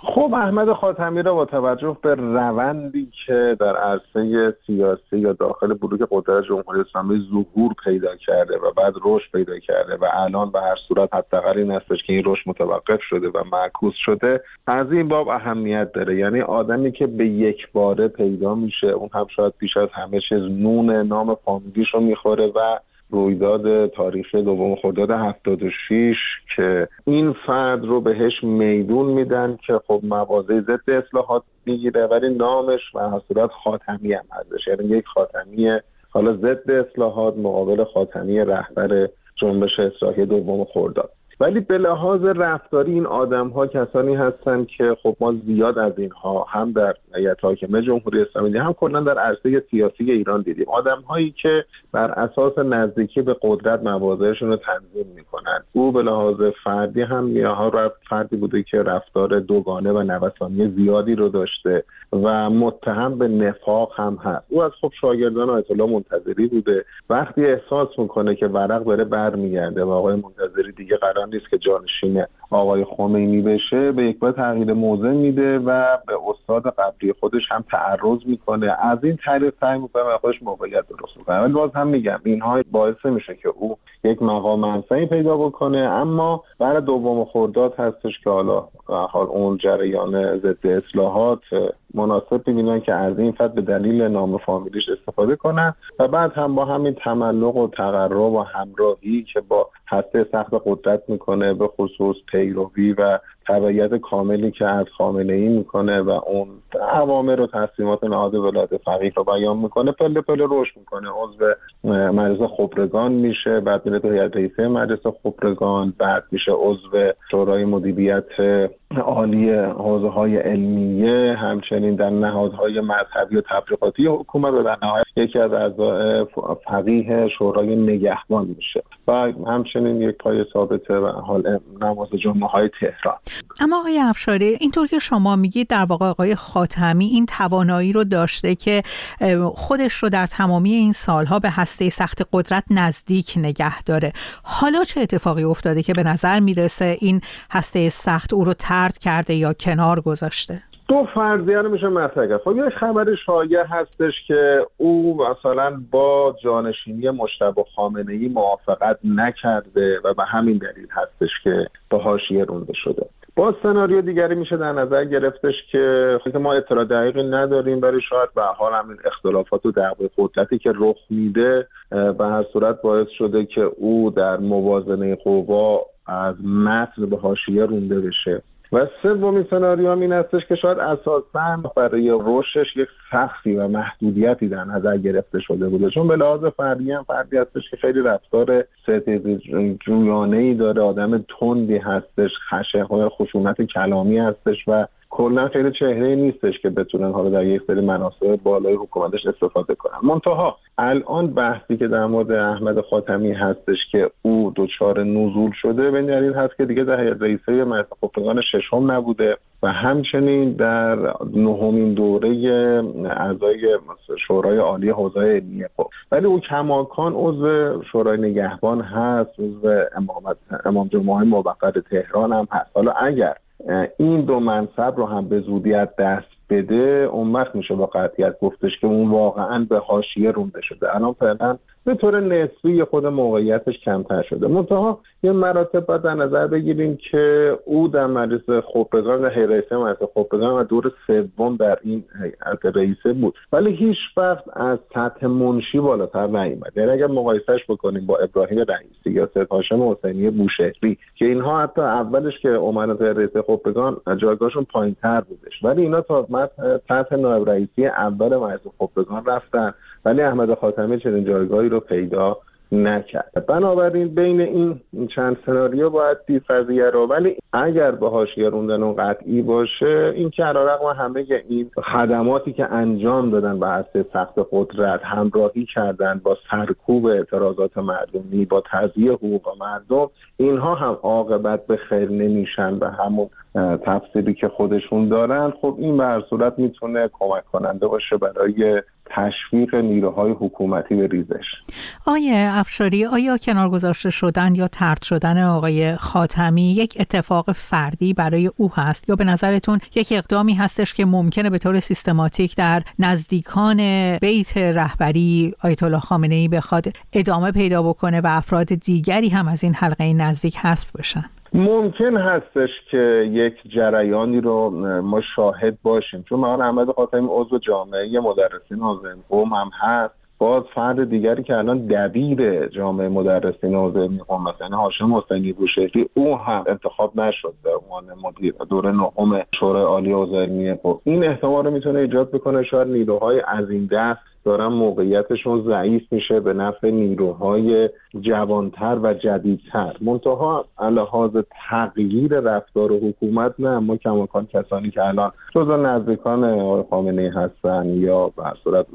خب احمد خاتمی را با توجه به روندی که در عرصه سیاسی یا داخل بلوک قدرت جمهوری اسلامی ظهور پیدا کرده و بعد رشد پیدا کرده و الان به هر صورت حداقل این هستش که این رشد متوقف شده و معکوس شده، از این باب اهمیت داره. یعنی آدمی که به یک باره پیدا میشه، اون هم شاید بیش از همه چیز نون نام فامیلیش رو میخوره و رویداد تاریخی دوم خرداد هفتاد و شش که این فرد رو بهش میدون میدن که خب مواضع ضد اصلاحات میگیره، ولی نامش به هر صورت خاتمی هم هستش، یعنی یک خاتمی حالا ضد اصلاحات مقابل خاتمی رهبر جنبش اصلاحی دوم خرداد. ولی به لحاظ رفتاری این آدم‌ها کسانی هستند که خب ما زیاد از اینها هم در هیئت حاکمه جمهوری اسلامی هم کلا در عرصه سیاسی ایران دیدیم، آدم‌هایی که بر اساس نزدیکی به قدرت مواضعشون رو تنظیم می‌کنند. او به لحاظ فردی هم میاها فردی بوده که رفتار دوگانه و نوسانی زیادی رو داشته و متهم به نفاق هم هست. او از خب شاگردان آیت الله منتظری بوده، وقتی احساس میکنه که ورق داره برمیگرده و آقای منتظری دیگه قرار نیست که جانشین آقای خمینی بشه، به یک بار تغییر موضع میده و به استاد قبلی خودش هم تعرض میکنه، از این طریق سعی میکنه و خودش موقعیت درست میکنه. ولی باز هم میگم اینها باعث میشه که او یک مقام منفعی پیدا بکنه، اما برای دوم خرداد هستش که حالا حال اون جریان ضد اصلاحات مناسب می‌بینن که از این فد به دلیل نام فامیلیش استفاده کنن و بعد هم با همین تملق و تقرب و همراهی که با هسته سخت قدرت میکنه، به خصوص پیروی و تبعیت کاملی که از خامنه‌ای میکنه و اون اوامر و تصمیمات نهاد ولایت فقیه رو بیان میکنه، پله پله رشد میکنه، عضو مجلس خبرگان میشه، بعد میره تو هیئت رئیسه مجلس خبرگان، بعد میشه عضو شورای مدیریت عالی حوزه‌های علمیه، همچنین در نهادهای مذهبی و تبلیغاتی حکومت و در نهایت یکی از اعضای فقیه شورای نگهبان میشه و همچنین یک پای ثابته و حال نماز جمعه های تهران. اما آقای افشاری، اینطور که شما میگید در واقع آقای خاتمی این توانایی رو داشته که خودش رو در تمامی این سالها به هسته سخت قدرت نزدیک نگه داره. حالا چه اتفاقی افتاده که به نظر میرسه این هسته سخت او رو طرد کرده یا کنار گذاشته؟ دو فرضیه رو میشه مطرح کرد. خب یک خبر شایع هستش که او مثلا با جانشینی مجتبی خامنه‌ای موافقت نکرده و به همین دلیل هستش که به حاشیه رانده شده. با سناریو دیگری میشه در نظر گرفتش که ما اطلاع دقیقی نداریم، برای شاید به حال همین اختلافات و دعوای قدرتی که رخ میده به هر صورت باعث شده که او در موازنه قوا از متن به حاشیه رانده بشه. و سومین سناریو هم این هستش که شاید اساساً برای رشدش یک سختی و محدودیتی در نظر گرفته شده بوده، چون به لحاظ فردی هم فردی هستش که خیلی رفتار ستیزجویانه‌ای داره، آدم تندی هستش، خشن خشونت کلامی هستش و کلا خیلی چهره‌ای نیستش که بتونن حالا در یک سری مناصب بالای حکومتش استفاده کنن. منتها الان بحثی که در مورد احمد خاتمی هستش که او دچار نزول شده به این دلیل هست که دیگه در هیئت رئیسه مجلس خبرگان ششم نبوده و همچنین در نهمین دوره اعضای شورای عالی حوزه علمیه. خب ولی او کماکان عضو شورای نگهبان هست، عضو امامت امام جمعه موقت تهران هم هست. حالا اگر این دو منصب رو هم به زودی از دست بده، اون وقت میشه با قطعیت گفتش که اون واقعا به حاشیه رانده شده. الان فعلا به طور نسبی خود موقعیتش کمتر شده. منتها یه مراتب باید در نظر بگیریم که او در مجلس خبرگان و هیئت رئیسه مجلس خبرگان و دور سوم در این هیئت رئیسه بود، ولی هیچ وقت از سطح منشی بالاتر نیامد. یعنی اگر مقایسهش بکنیم با ابراهیم رئیسی یا سید هاشم حسینی بوشهری که اینها حتی اولش که اومدن در رئیس خبرگان جایگاهشون پایین‌تر بودش، ولی اینا تا سطح نایب رئیسی اول مجلس خبرگان رفتن، ولی احمد خاتمی چنین جایگاهی رو پیدا نکرد. بنابراین بین این چند سناریو باید دید قضیه رو، ولی اگر به حاشیه راندن اون قطعی باشه، این که علیرغم همه این خدماتی که انجام دادن به هسته سخت قدرت، همراهی کردن با سرکوب اعتراضات مردمی، با تضییع حقوق مردم، اینها هم عاقبت به خیر نمیشن به همون تفسیری که خودشون دارن. خب این به هر صورت میتونه کمک کننده باشه برای تشویق نیروهای حکومتی به ریزش. آقای افشاری، آیا کنار گذاشته شدن یا طرد شدن آقای خاتمی یک اتفاق فردی برای او هست یا به نظرتون یک اقدامی هستش که ممکنه به طور سیستماتیک در نزدیکان بیت رهبری آیت الله خامنه‌ای بخواد ادامه پیدا بکنه و افراد دیگری هم از این حلقه نزدیک حذف بشن؟ ممکن هستش که یک جریانی رو ما شاهد باشیم، چون مولانا احمد خاتمی عضو جامعه مدرسین حوزه قم هم هست. باز فرد دیگری که الان دبیر جامعه مدرسین حوزه قم مثلا هاشم حسینی بوشهری، او هم انتخاب نشد به عنوان مدیر دوره نهم شورای عالی حوزه علمی قم. این احتمال رو میتونه ایجاد بکنه شاید نیروهای از این دست دارن موقعیتشون ضعیف میشه به نفع نیروهای جوانتر و جدیدتر. منتها لحاظ تغییر رفتار حکومت نه، ما کماکان کسانی که الان جزو نزدیکان آقای خامنه‌ای هستن یا به صورت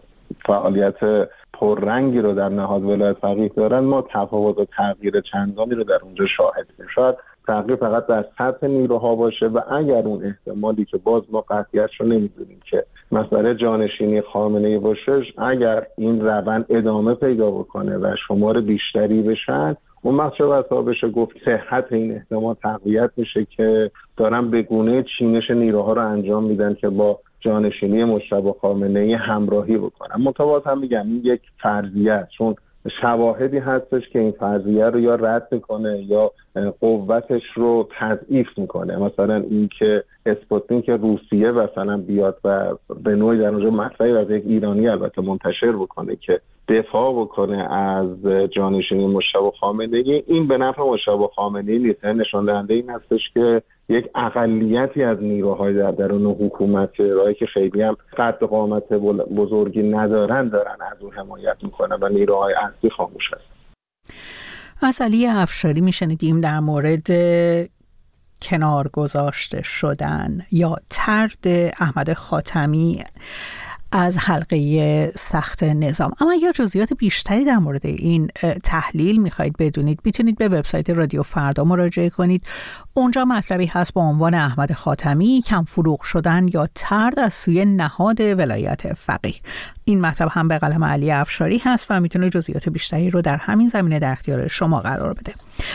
فعالیت پررنگی رو در نهاد ولایت فقیه دارن، ما تفاوت و تغییر چندانی رو در اونجا شاهد میشیم. شاید تغییر فقط در سطح نیروها باشه و اگر اون احتمالی که باز ما قطعیتش رو نمیدونیم که مسئله جانشینی خامنه‌ای باشه، اگر این روند ادامه پیدا بکنه و شمار بیشتری بشن، اون وقت شاید بشه گفت صحت این احتمال تقویت میشه که دارن به گونه چینش نیروها رو انجام میدن که با جانشینی مجتبی خامنه‌ای همراهی بکنن. متوازی هم میگم این یک فرضیه، چون شواهدی هستش که این فرضیه رو یا رد میکنه یا قوتش رو تضعیف میکنه. مثلا این که اسپوتنیک روسیه مثلا بیاد و به نوعی در اونجا مطلعی از یک ایرانی البته منتشر بکنه که دفاع بکنه از جانشینی مجتبی خامنه‌ای، این به نفع مجتبی خامنه‌ای نیست. نشان دهنده این هستش که یک اقلیتی از نیروهای در درون حکومت رایی که خیلی هم قد قامت بزرگی ندارن دارن از اون حمایت میکنن و نیروهای اصلی خاموش هست. از علی افشاری میشنیدیم در مورد کنار گذاشته شدن یا طرد احمد خاتمی از حلقه سخت نظام. اما اگر جزئیات بیشتری در مورد این تحلیل میخواید بدونید، میتونید به وبسایت رادیو فردا مراجعه کنید. اونجا مطلبی هست با عنوان احمد خاتمی کم فروغ شدن یا طرد از سوی نهاد ولایت فقیه. این مطلب هم به قلم علی افشاری هست و میتونه جزئیات بیشتری رو در همین زمینه در اختیار شما قرار بده.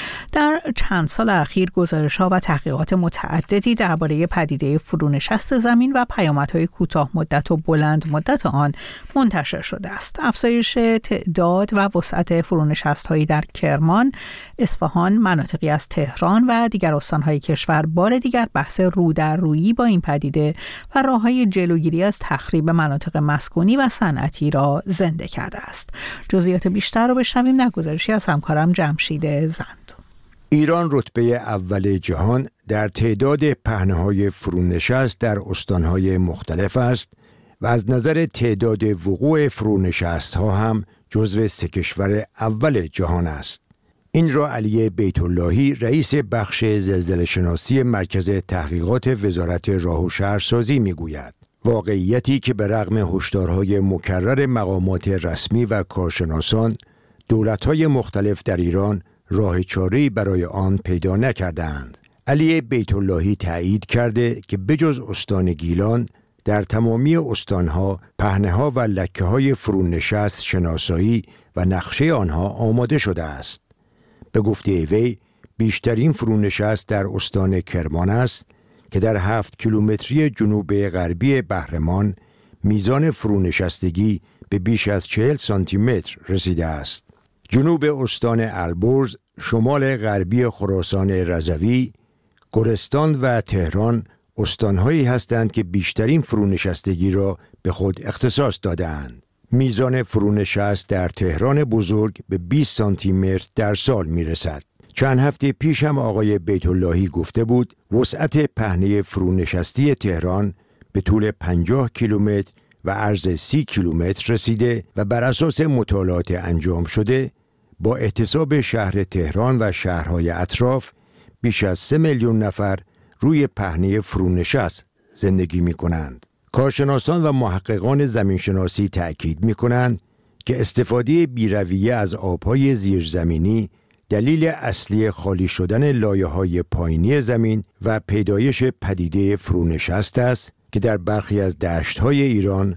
در چند سال اخیر گزارش‌ها و تحقیقات متعددی درباره پدیده فرونشست زمین و پیامدهای کوتاه مدت و بلند مدت آن منتشر شده است. افزایش تعداد و وسعت فرونشست‌هایی در کرمان، اصفهان، مناطقی از تهران و دیگر استان‌های کشور بار دیگر بحث رو در رویی با این پدیده و راه‌های جلوگیری از تخریب مناطق مسکونی و صنعتی را زنده کرده است. جزئیات بیشتر رو بشنویم در گزارشی از همکارم جمشید زند. ایران رتبه اول جهان در تعداد پهنه‌های فرونشست در استان‌های مختلف است و از نظر تعداد وقوع فرونشست‌ها هم جزو سه کشور اول جهان است. این را علی بیت اللهی رئیس بخش زلزله شناسی مرکز تحقیقات وزارت راه و شهرسازی میگوید. واقعیتی که به رغم هشدارهای مکرر مقامات رسمی و کارشناسان، دولت‌های مختلف در ایران راه چاره‌ای برای آن پیدا نکردند. علی بیت اللهی تایید کرده که بجز استان گیلان در تمامی استانها پهنه‌ها و لکه‌های فرونشست شناسایی و نقشه آنها آماده شده است. به گفته وی بیشترین فرونشست در استان کرمان است که در هفت کیلومتری جنوب غربی بهرمان میزان فرونشستگی به بیش از چهل سانتی متر رسیده است. جنوب استان البرز، شمال غربی خراسان رضوی، گورستان و تهران استانهایی هستند که بیشترین فرونشستگی را به خود اختصاص داده‌اند. میزان فرونشست در تهران بزرگ به بیست سانتی متر در سال میرسد. چند هفته پیش هم آقای بیت اللهی گفته بود وسعت پهنه فرونشستی تهران به طول پنجاه کیلومتر و عرض سی کیلومتر رسیده و بر اساس مطالعات انجام شده با احتساب شهر تهران و شهرهای اطراف بیش از سه میلیون نفر روی پهنه فرونشست زندگی می کنند. کارشناسان و محققان زمینشناسی تأکید می کنند که استفاده بی‌رویه از آبهای زیرزمینی دلیل اصلی خالی شدن لایه‌های پایینی زمین و پیدایش پدیده فرونشست است که در برخی از دشت‌های ایران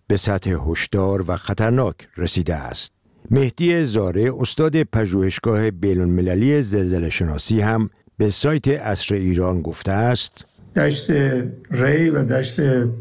به سطح هشدار و خطرناک رسیده است. مهدی زاره استاد پژوهشگاه بین‌المللی زلزله شناسی هم به سایت عصر ایران گفته است دشت ری و دشت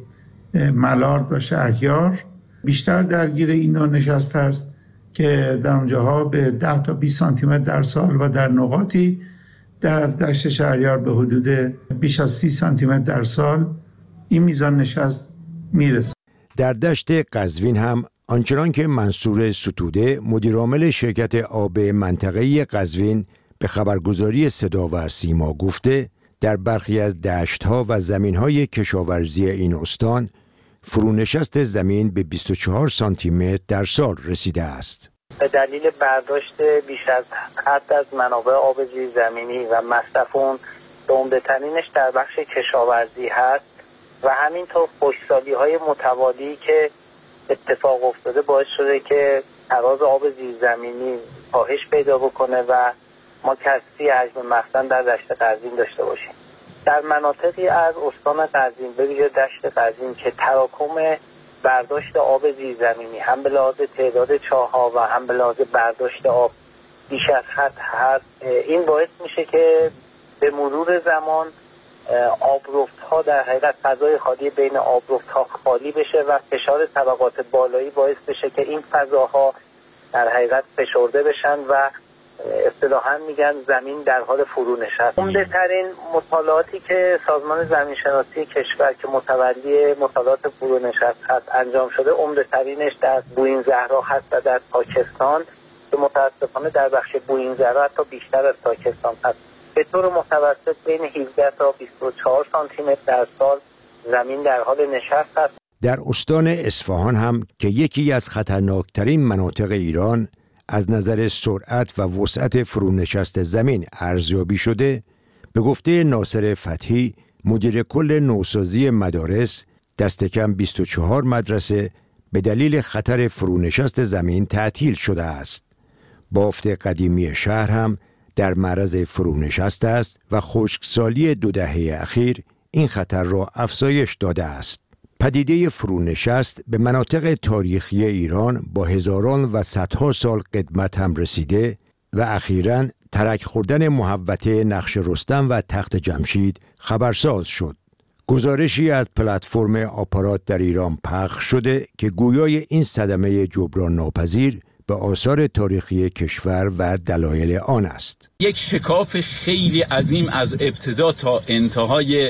ملارد و شهریار بیشتر درگیر این نوع نشست است که در اونجاها به ده تا بیست سانتی متر در سال و در نقاطی در دشت شهریار به حدود بیش از سی سانتی متر در سال این میزان نشست میرسه. در دشت قزوین هم آنچنان که منصور ستوده مدیرعامل شرکت آب منطقه‌ای قزوین به خبرگزاری صدا و سیما گفته در برخی از دشت‌ها و زمین‌های کشاورزی این استان فرونشست زمین به بیست و چهار سانتی متر در سال رسیده است. به دلیل برداشت بیش از حد از منابع آب زیرزمینی و مصرف اون به عمده‌ترینش در بخش کشاورزی هست و همینطور خشکسالی‌های متوالی که اتفاق افتاده باعث شده که تراز آب زیرزمینی کاهش پیدا بکنه و ما کسری حجم مخزن در دشت قزوین داشته باشیم. در مناطقی از استان قزوین به ویژه دشت قزوین که تراکم برداشت آب زیرزمینی هم به لحاظ تعداد چاه‌ها و هم به لحاظ برداشت آب بیش از حد هست، این باعث میشه که به مرور زمان آبرفت‌ها در حقیقت فضای خالی بین آبرفت‌ها خالی بشه و فشار طبقات بالایی باعث بشه که این فضاها در حقیقت فشرده بشن و اصطلاحاً میگن زمین در حال فرونشست. عمده ترین مطالعاتی که سازمان زمینشناسی کشور که متولی مطالعات فرونشست هست انجام شده، عمده ترینش در بوئین زهرا هست و در پاکستان که متاسفانه در بخش بوئین زهرا حتی بیشتر از پاکستان هست. به طور متوسط بین هفده تا بیست و چهار سانتی متر در سال زمین در حال نشست است. در استان اصفهان هم که یکی از خطرناکترین مناطق ایران از نظر سرعت و وسعت فرونشست زمین ارزیابی شده، به گفته ناصر فتحی مدیر کل نوسازی مدارس، دست کم بیست و چهار مدرسه به دلیل خطر فرونشست زمین تعطیل شده است. بافت قدیمی شهر هم در معرض فرونشست است و خشکسالی دو دهه اخیر این خطر را افزایش داده است. پدیده فرونشست به مناطق تاریخی ایران با هزاران و صدها سال قدمت هم رسیده و اخیراً ترک خوردن محوطه نقش رستم و تخت جمشید خبرساز شد. گزارشی از پلتفرم آپارات در ایران پخش شده که گویای این صدمه جبران ناپذیر به آثار تاریخی کشور و دلایل آن است. یک شکاف خیلی عظیم از ابتدا تا انتهای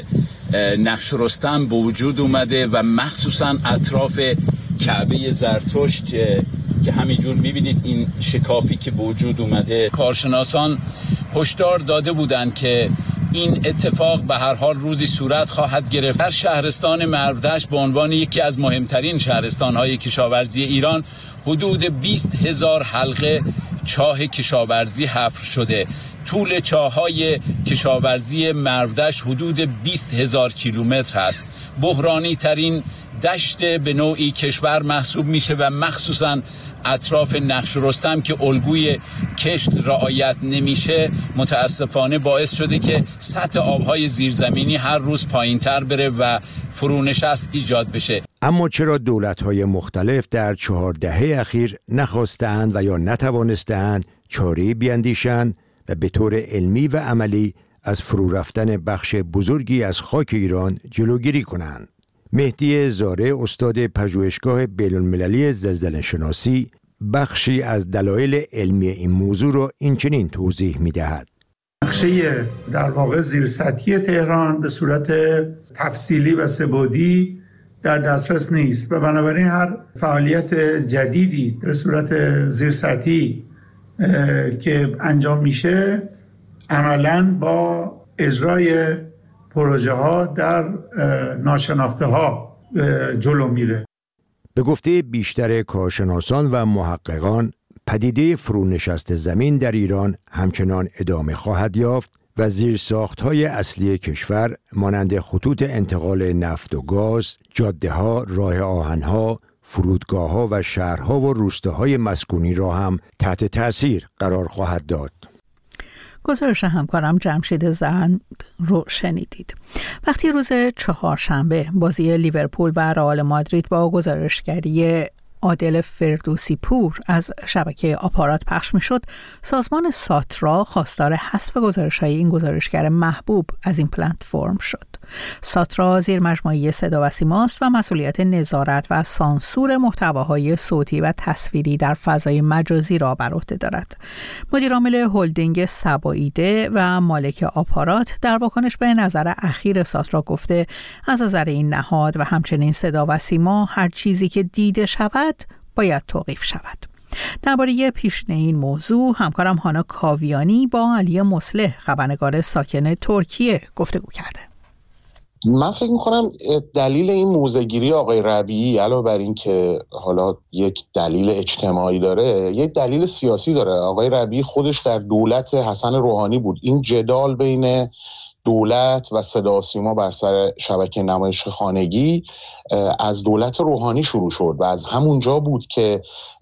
نقش رستم به وجود اومده و مخصوصا اطراف کعبه زرتشت که همینجور میبینید این شکافی که به وجود اومده. کارشناسان هشدار داده بودند که این اتفاق به هر حال روزی صورت خواهد گرفت. در شهرستان مرودشت به عنوان یکی از مهمترین شهرستان‌های کشاورزی ایران حدود بیست هزار حلقه چاه کشاورزی حفر شده. طول چاه‌های کشاورزی مرودشت حدود بیست هزار کیلومتر است. بحرانی ترین دشت به نوعی کشور محسوب میشه و مخصوصاً اطراف نقش رستم که الگوی کشت رعایت نمیشه متاسفانه باعث شده که سطح آبهای زیرزمینی هر روز پایینتر بره و فرونشست ایجاد بشه. اما چرا دولت‌های مختلف در چهار دهه اخیر نخواستند و یا نتوانستند چاره‌ای بیاندیشند و به طور علمی و عملی از فرو رفتن بخش بزرگی از خاک ایران جلوگیری کنند؟ مهدی زاره استاد پژوهشگاه بین‌المللی زلزله شناسی بخشی از دلایل علمی این موضوع را اینچنین توضیح می‌دهد. نقشه در واقع زیرسطحی تهران به صورت تفصیلی و سه‌بعدی در دسترس نیست و بنابراین هر فعالیت جدیدی به صورت زیرسطحی که انجام میشه عملاً با اجرای پروژه ها در ناشناخته ها جلو میره. به گفته بیشتر کارشناسان و محققان پدیده فرونشست زمین در ایران همچنان ادامه خواهد یافت و زیرساخت‌های اصلی کشور مانند خطوط انتقال نفت و گاز، جاده‌ها، راه آهن‌ها، فرودگاه‌ها و شهرها و روستاهای مسکونی را هم تحت تأثیر قرار خواهد داد. گزارش همکارم جمشید زند رو شنیدید. وقتی روز چهارشنبه بازی لیورپول و رئال مادرید با گزارشگری عادل فردوسی پور از شبکه آپارات پخش می شد، سازمان ساترا خواستار حذف گزارش‌های این گزارشگر محبوب از این پلتفرم شد. ساترا زیر مجموعه صدا و سیماست و مسئولیت نظارت و سانسور محتواهای صوتی و تصویری در فضای مجازی را بر عهده دارد. مدیر عامل هلدینگ سباییده و مالک آپارات در واکنش به نظر اخیر ساترا گفته از نظر این نهاد و همچنین صدا و سیما هر چیزی که دیده شود باید توقیف شود. درباره پیشین این موضوع همکارم هانا کاویانی با علی مصلح خبرنگار ساکن ترکیه گفتگو کرده. من فکر میکنم دلیل این موضع‌گیری آقای ربیعی علاوه بر این که حالا یک دلیل اجتماعی داره، یک دلیل سیاسی داره. آقای ربیعی خودش در دولت حسن روحانی بود. این جدال بین دولت و صدا و سیما بر سر شبکه نمایش خانگی از دولت روحانی شروع شد و از همونجا بود که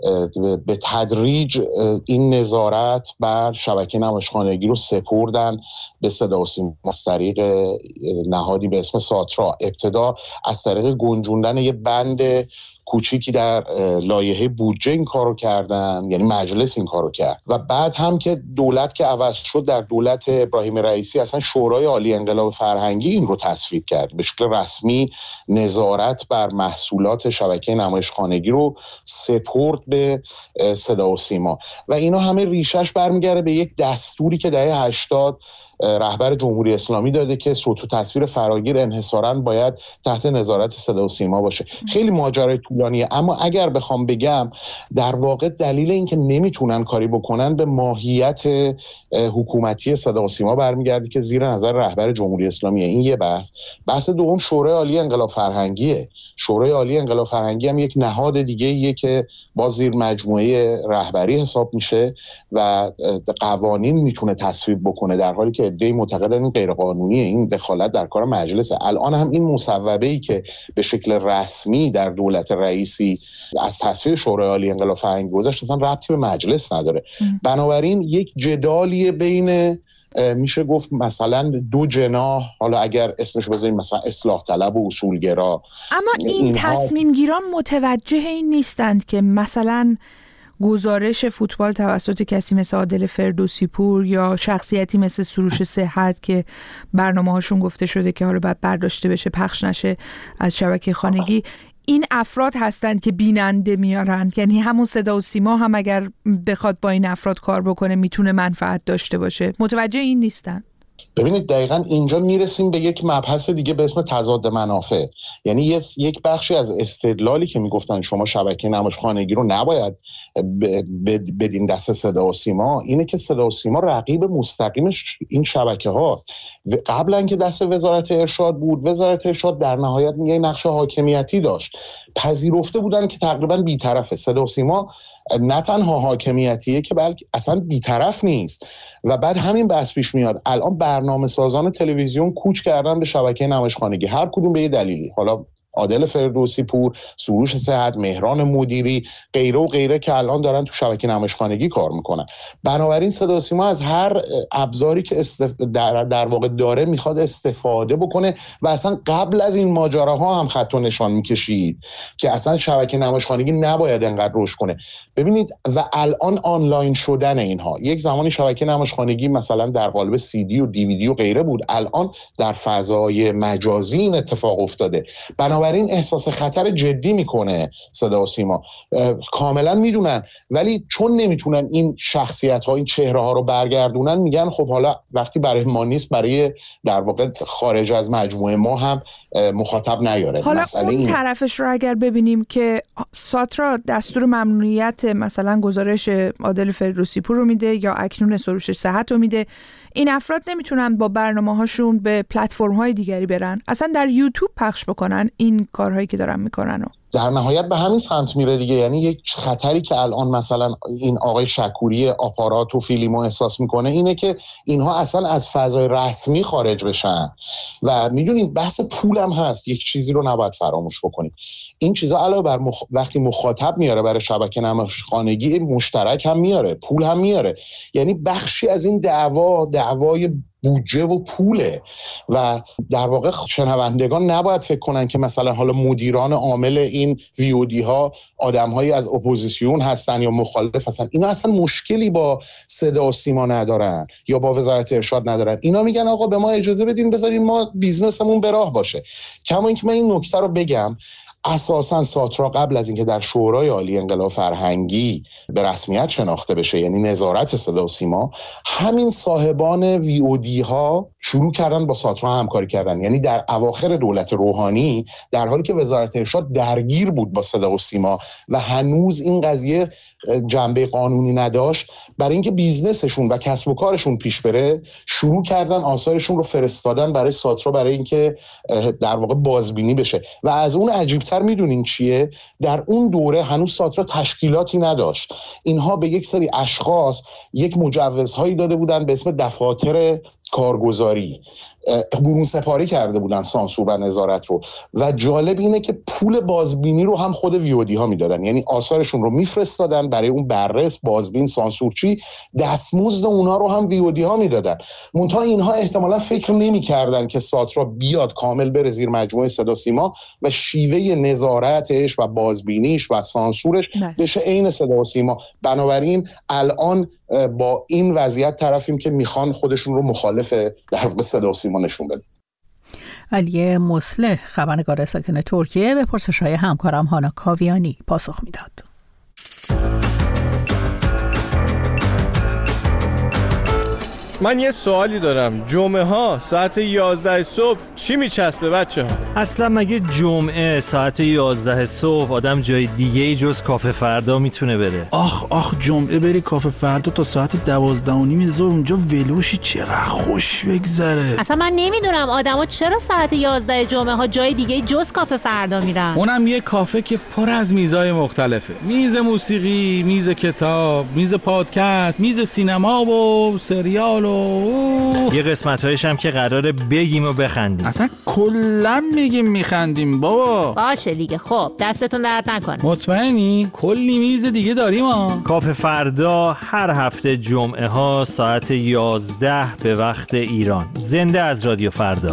به تدریج این نظارت بر شبکه نمایش خانگی رو سپردن به صدا و سیما از طریق نهادی به اسم ساترا. ابتدا از طریق گنجوندن یه بند کوچیکی در لایحه بودجه این کارو کردن، یعنی مجلس این کارو کرد و بعد هم که دولت که عوض شد در دولت ابراهیم رئیسی اصلا شورای عالی انقلاب فرهنگی این رو تصویب کرد، به شکل رسمی نظارت بر محصولات شبکه نمایشخانگی رو سپرد به صدا و سیما و اینا همه ریشش برمیگره به یک دستوری که دهه هشتاد رهبر جمهوری اسلامی داده که صوت و تصویر فراگیر انحصاراً باید تحت نظارت صدا و سیما باشه. خیلی ماجرای طولانیه، اما اگر بخوام بگم در واقع دلیل این که نمیتونن کاری بکنن به ماهیت حکومتی صدا و سیما برمیگرده که زیر نظر رهبر جمهوری اسلامیه. این یه بحث. بحث دوم شورای عالی انقلاب فرهنگیه. شورای عالی انقلاب فرهنگی هم یک نهاد دیگه ایه که باز زیر مجموعه رهبری حساب میشه و قوانین میتونه تصویب بکنه، در حالی که ادعای معتقدن این غیر قانونیه، این دخالت در کار مجلسه. الان هم این مصوبه‌ای که به شکل رسمی در دولت رئیسی از تصویب شورای عالی انقلاب فرهنگی گذشت اصلا ربطی به مجلس نداره. بنابراین یک جدالی بین میشه گفت مثلا دو جناح، حالا اگر اسمش بذاریم مثلا اصلاح طلب و اصولگرا، اما این تصمیم گیران متوجه این نیستند که مثلا گزارش فوتبال توسط کسی مثل عادل فردوسی پور یا شخصیتی مثل سروش صحت که برنامه هاشون گفته شده که حالا باید برداشته بشه، پخش نشه از شبکه خانگی، این افراد هستند که بیننده میارن. یعنی همون صدا و سیما هم اگر بخواد با این افراد کار بکنه میتونه منفعت داشته باشه. متوجه این نیستن. ببینید دقیقاً اینجا میرسیم به یک مبحث دیگه به اسم تضاد منافع. یعنی یک بخشی از استدلالی که میگفتن شما شبکه نمایشخانگی رو نباید بدین دست صدا و سیما اینه که صدا و سیما رقیب مستقیمش این شبکه هاست. قبلا که دست وزارت ارشاد بود، وزارت ارشاد در نهایت یه نقش حاکمیتی داشت، پذیرفته بودن که تقریباً بی‌طرفه. صدا و سیما نه تنها حاکمیتیه که بلکه اصلا بی‌طرف نیست و بعد همین بحث پیش میاد. الان برنامه سازان تلویزیون کوچ کردن به شبکه نمایشخانگی، هر کدوم به یه دلیلی، حالا عادل فردوسی پور، سروش صحت، مهران مدیری، غیره و غیره که الان دارن تو شبکه نمایشخانگی کار میکنن. بنابراین صدا و سیما از هر ابزاری که استف... در... در واقع داره میخواد استفاده بکنه و اصلا قبل از این ماجراها هم خط و نشان میکشید که اصلا شبکه نمایشخانگی نباید انقدر رشد کنه. ببینید و الان آنلاین شدن اینها، یک زمانی شبکه نمایشخانگی مثلا در قالب سی دی و دی وی دی و غیره بود، الان در فضای مجازی این اتفاق افتاده. بنابراین این احساس خطر جدی میکنه صدا و سیما، کاملا میدونن، ولی چون نمیتونن این شخصیت ها، این چهره ها رو برگردونن، میگن خب حالا وقتی برای ما نیست، برای در واقع خارج از مجموعه ما هم مخاطب نیاره. حالا اون این... طرفش رو اگر ببینیم که ساترا دستور ممنوعیت مثلا گزارش عادل فردوسی پور رو میده یا اکنون سروش صحت رو میده، این افراد نمیتونن با برنامه هاشون به پلتفرم های دیگری برن، اصلا در یوتیوب پخش بکنن این این کارهایی که دارن میکنن و در نهایت به همین سمت میره دیگه. یعنی یک خطری که الان مثلا این آقای شکوری آپارات و فیلیمو احساس میکنه اینه که اینها اصلا از فضای رسمی خارج بشن. و میدونید بحث پول هم هست، یک چیزی رو نباید فراموش بکنید. این چیزا علاوه بر مخ... وقتی مخاطب میاره برای شبکه نمایشخانگی، مشترک هم میاره، پول هم میاره. یعنی بخشی از این دعوا دعوای بودجه و پوله و در واقع شنوندگان نباید فکر کنن که مثلا حالا مدیران عامل این ویودی ها آدم‌هایی از اپوزیسیون هستن یا مخالف هستن. اینا اصلا مشکلی با صدا و سیما ندارن یا با وزارت ارشاد ندارن. اینا میگن آقا به ما اجازه بدین بذارین ما بیزنسمون به راه باشه. کما اینکه من این نکته رو بگم، اساساً ساترا قبل از اینکه در شورای عالی انقلاب فرهنگی به رسمیت شناخته بشه، یعنی نظارت صدا و سیما، همین صاحبان وی او دی ها شروع کردن با ساترا همکاری کردن. یعنی در اواخر دولت روحانی، در حالی که وزارت ارشاد درگیر بود با صدا و سیما و هنوز این قضیه جنبه قانونی نداشت، برای اینکه بیزنسشون و کسب و کارشون پیش بره شروع کردن آثارشون رو فرستادن برای ساترا برای اینکه در واقع بازبینی بشه. و از اون عجیب‌تر میدونین چیه؟ در اون دوره هنوز ساترا تشکیلاتی نداشت. اینها به یک سری اشخاص یک مجوزهایی داده بودن به اسم دفاتر کارگزاری، برون سپاری کرده بودن سانسور و نظارت رو. و جالب اینه که پول بازبینی رو هم خود ویودی ها میدادن، یعنی آثارشون رو میفرستادن برای اون بررس، بازبین، سانسورچی، دستمزد اونا رو هم ویودی ها میدادن. منتها اینها احتمالا فکر نمی‌کردن که ساترا بیاد کامل بره زیر مجموعه صدا سیما و شیوه نظارتش و بازبینیش و سانسورش بشه عین صدا و سیما. بنابراین الان با این وضعیت طرفیم که میخوان خودشون رو مخالف در واقع صدا و سیما نشون بده. علی مصلح، خبرنگار ساکن ترکیه، به پرسش‌های همکارم هانا کاویانی پاسخ میداد. من یه سوالی دارم، جمعه ها ساعت یازده صبح چی میچسبه بچه ها؟ اصلا مگه جمعه ساعت یازده صبح آدم جای دیگه ای جز کافه فردا میتونه بره؟ آخ آخ جمعه بری کافه فردا تا ساعت دوازده و نیم ظهر اونجا ولوشی، چقدر خوش بگذره. اصلا من نمیدونم آدما چرا ساعت یازده جمعه ها جای دیگه جز کافه فردا میرن. اونم یه کافه که پر از میزای مختلفه، میز موسیقی، میز کتاب، میز پادکست، میز سینما و سریال و یه قسمت‌هایش هم که قراره بگیم و بخندیم. اصلا کلا میگیم میخندیم بابا. باشه دیگه، خب دستتون درد نکنه. مطمئنی؟ کلی میز دیگه داریم ها. کافه فردا هر هفته جمعه ها ساعت یازده به وقت ایران. زنده از رادیو فردا.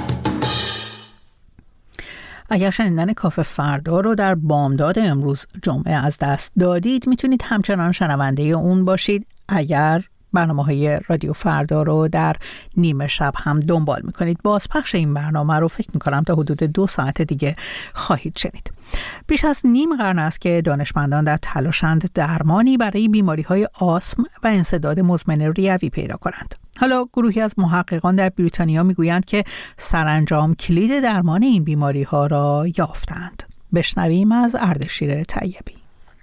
اگر شنیدن کافه فردا رو در بامداد امروز جمعه از دست دادید، میتونید همچنان شنونده اون باشید اگر برنامه‌های رادیو فردا رو در نیمه شب هم دنبال میکنید. بازپخش این برنامه رو فکر میکنم تا حدود دو ساعت دیگه خواهید شنید. بیش از نیم قرن است که دانشمندان در تلاشند درمانی برای بیماری‌های آسم و انسداد مزمن ریوی پیدا کنند. حالا گروهی از محققان در بریتانیا میگویند که سرانجام کلید درمان این بیماری‌ها را یافتند. بشنویم از اردشیر طیبی.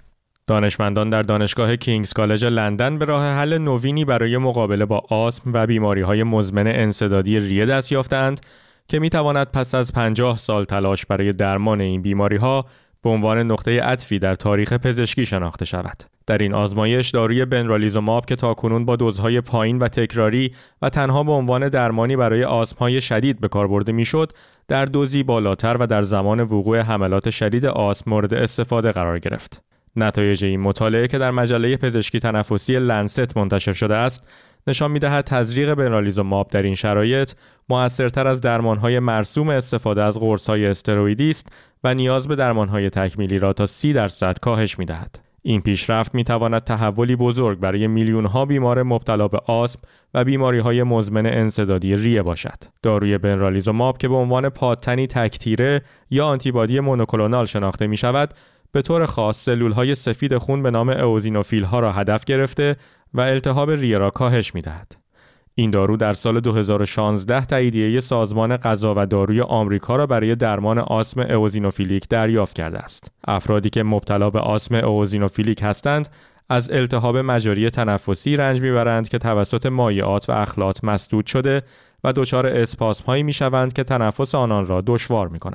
دانشمندان در دانشگاه کینگز کالج لندن به راه حل نوینی برای مقابله با آسم و بیماری‌های مزمن انسدادی ریه دست یافتند که می‌تواند پس از پنجاه سال تلاش برای درمان این بیماری‌ها به عنوان نقطه عطفی در تاریخ پزشکی شناخته شود. در این آزمایش داروی بنرالیزوماب که تاکنون با دوزهای پایین و تکراری و تنها به عنوان درمانی برای آسم‌های شدید به کار برده می‌شد، در دوزی بالاتر و در زمان وقوع حملات شدید آسم مورد استفاده قرار گرفت. نتایج این مطالعه که در مجله پزشکی تنفسی لنست منتشر شده است، نشان می‌دهد تزریق بنرالیزوماب در این شرایط مؤثرتر از درمان‌های مرسوم استفاده از قرص‌های استروئیدی است و نیاز به درمان‌های تکمیلی را تا سی درصد کاهش می‌دهد. این پیشرفت می‌تواند تحولی بزرگ برای میلیون‌ها بیمار مبتلا به آسم و بیماری‌های مزمن انسدادی ریه باشد. داروی بنرالیزوماب که به عنوان پادتنی تک‌تیره یا آنتیبادی مونوکلونال شناخته می‌شود، به طور خاص سلول‌های سفید خون به نام اوزینوفیل‌ها را هدف گرفته و التهاب ریه را کاهش می‌دهد. این دارو در سال دو هزار و شانزده تاییدیه سازمان غذا و داروی آمریکا را برای درمان آسم اوزینوفیلیک دریافت کرده است. افرادی که مبتلا به آسم اوزینوفیلیک هستند، از التهاب مجاری تنفسی رنج می‌برند که توسط مایعات و اخلاط مسدود شده و دچار اسپاسم‌هایی می‌شوند که تنفس آنان را دشوار می‌کند.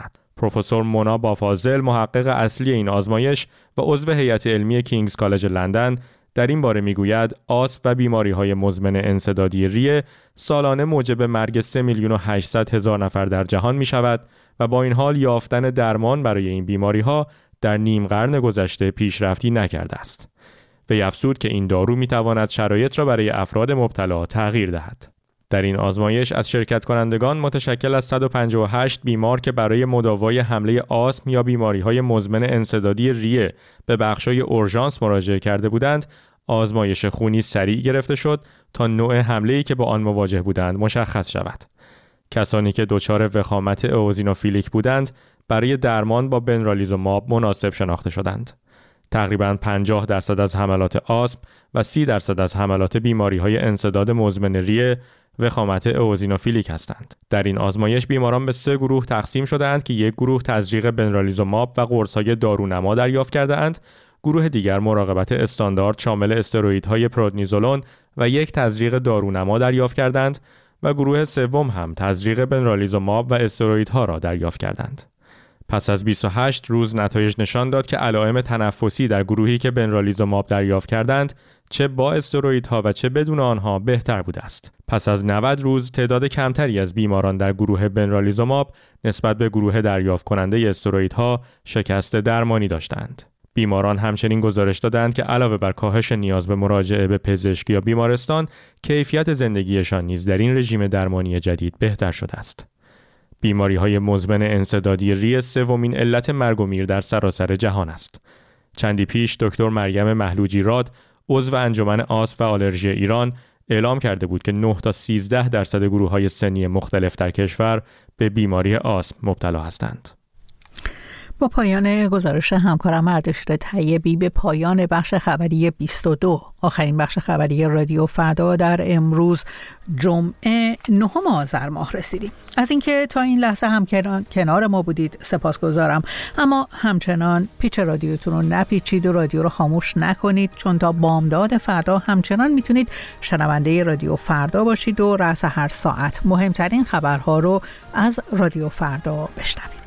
پروفسور مونا بافاضل، محقق اصلی این آزمایش و عضو هیئت علمی کینگز کالج لندن، در این باره میگوید آسم و بیماری‌های مزمن انسدادی ریه سالانه موجب مرگ سه میلیون و هشتصد هزار نفر در جهان می‌شود و با این حال یافتن درمان برای این بیماری‌ها در نیم قرن گذشته پیشرفتی نکرده است. وی افزود که این دارو می‌تواند شرایط را برای افراد مبتلا تغییر دهد. در این آزمایش از شرکت کنندگان متشکل از صد و پنجاه و هشت بیمار که برای مداوای حمله آسم یا بیماری‌های مزمن انسدادی ریه به بخش‌های اورژانس مراجعه کرده بودند، آزمایش خونی سریع گرفته شد تا نوع حمله‌ای که با آن مواجه بودند مشخص شود. کسانی که دچار وخامت اوزینوفیلیک بودند برای درمان با بنرالیزوماب مناسب شناخته شدند. تقریباً پنجاه درصد از حملات آسم و سی درصد از حملات بیماری‌های انسداد مزمن ریه وخامت اوزینوفیلیک هستند. در این آزمایش بیماران به سه گروه تقسیم شده‌اند که یک گروه تزریق بنرالیزوماب و قرص‌های دارونما دریافت کرده‌اند، گروه دیگر مراقبت استاندارد شامل استروئیدهای پرودنیزولون و یک تزریق دارونما دریافت کردند و گروه سوم هم تزریق بنرالیزوماب و استروئیدها را دریافت کردند. پس از بیست و هشت روز نتایج نشان داد که علائم تنفسی در گروهی که بنرالیزوماب دریافت کردند چه با استروئیدها و چه بدون آنها بهتر بوده است. پس از نود روز تعداد کمتری از بیماران در گروه بنرالیزوماب نسبت به گروه دریافت کننده استروئیدها شکست درمانی داشتند. بیماران همچنین گزارش دادند که علاوه بر کاهش نیاز به مراجعه به پزشک یا بیمارستان، کیفیت زندگیشان نیز در این رژیم درمانی جدید بهتر شده است. بیماری‌های مزمن انسدادی ریه سومین علت مرگ و میر در سراسر جهان است. چندی پیش دکتر مریم محلوجی راد، عضو انجمن آسم و آلرژی ایران، اعلام کرده بود که نه تا سیزده درصد گروه‌های سنی مختلف در کشور به بیماری آسم مبتلا هستند. با پایان گزارش همکارم اردشیر طیبی به پایان بخش خبری بیست و دو، آخرین بخش خبری رادیو فردا در امروز جمعه نهم آذر ماه رسیدیم. از اینکه تا این لحظه هم کنار ما بودید سپاسگزارم، اما همچنان پیچ رادیوتون رو نپیچید و رادیو رو خاموش نکنید، چون تا بامداد فردا همچنان میتونید شنونده رادیو فردا باشید و رأس هر ساعت مهمترین خبرها رو از رادیو فردا بشنوید.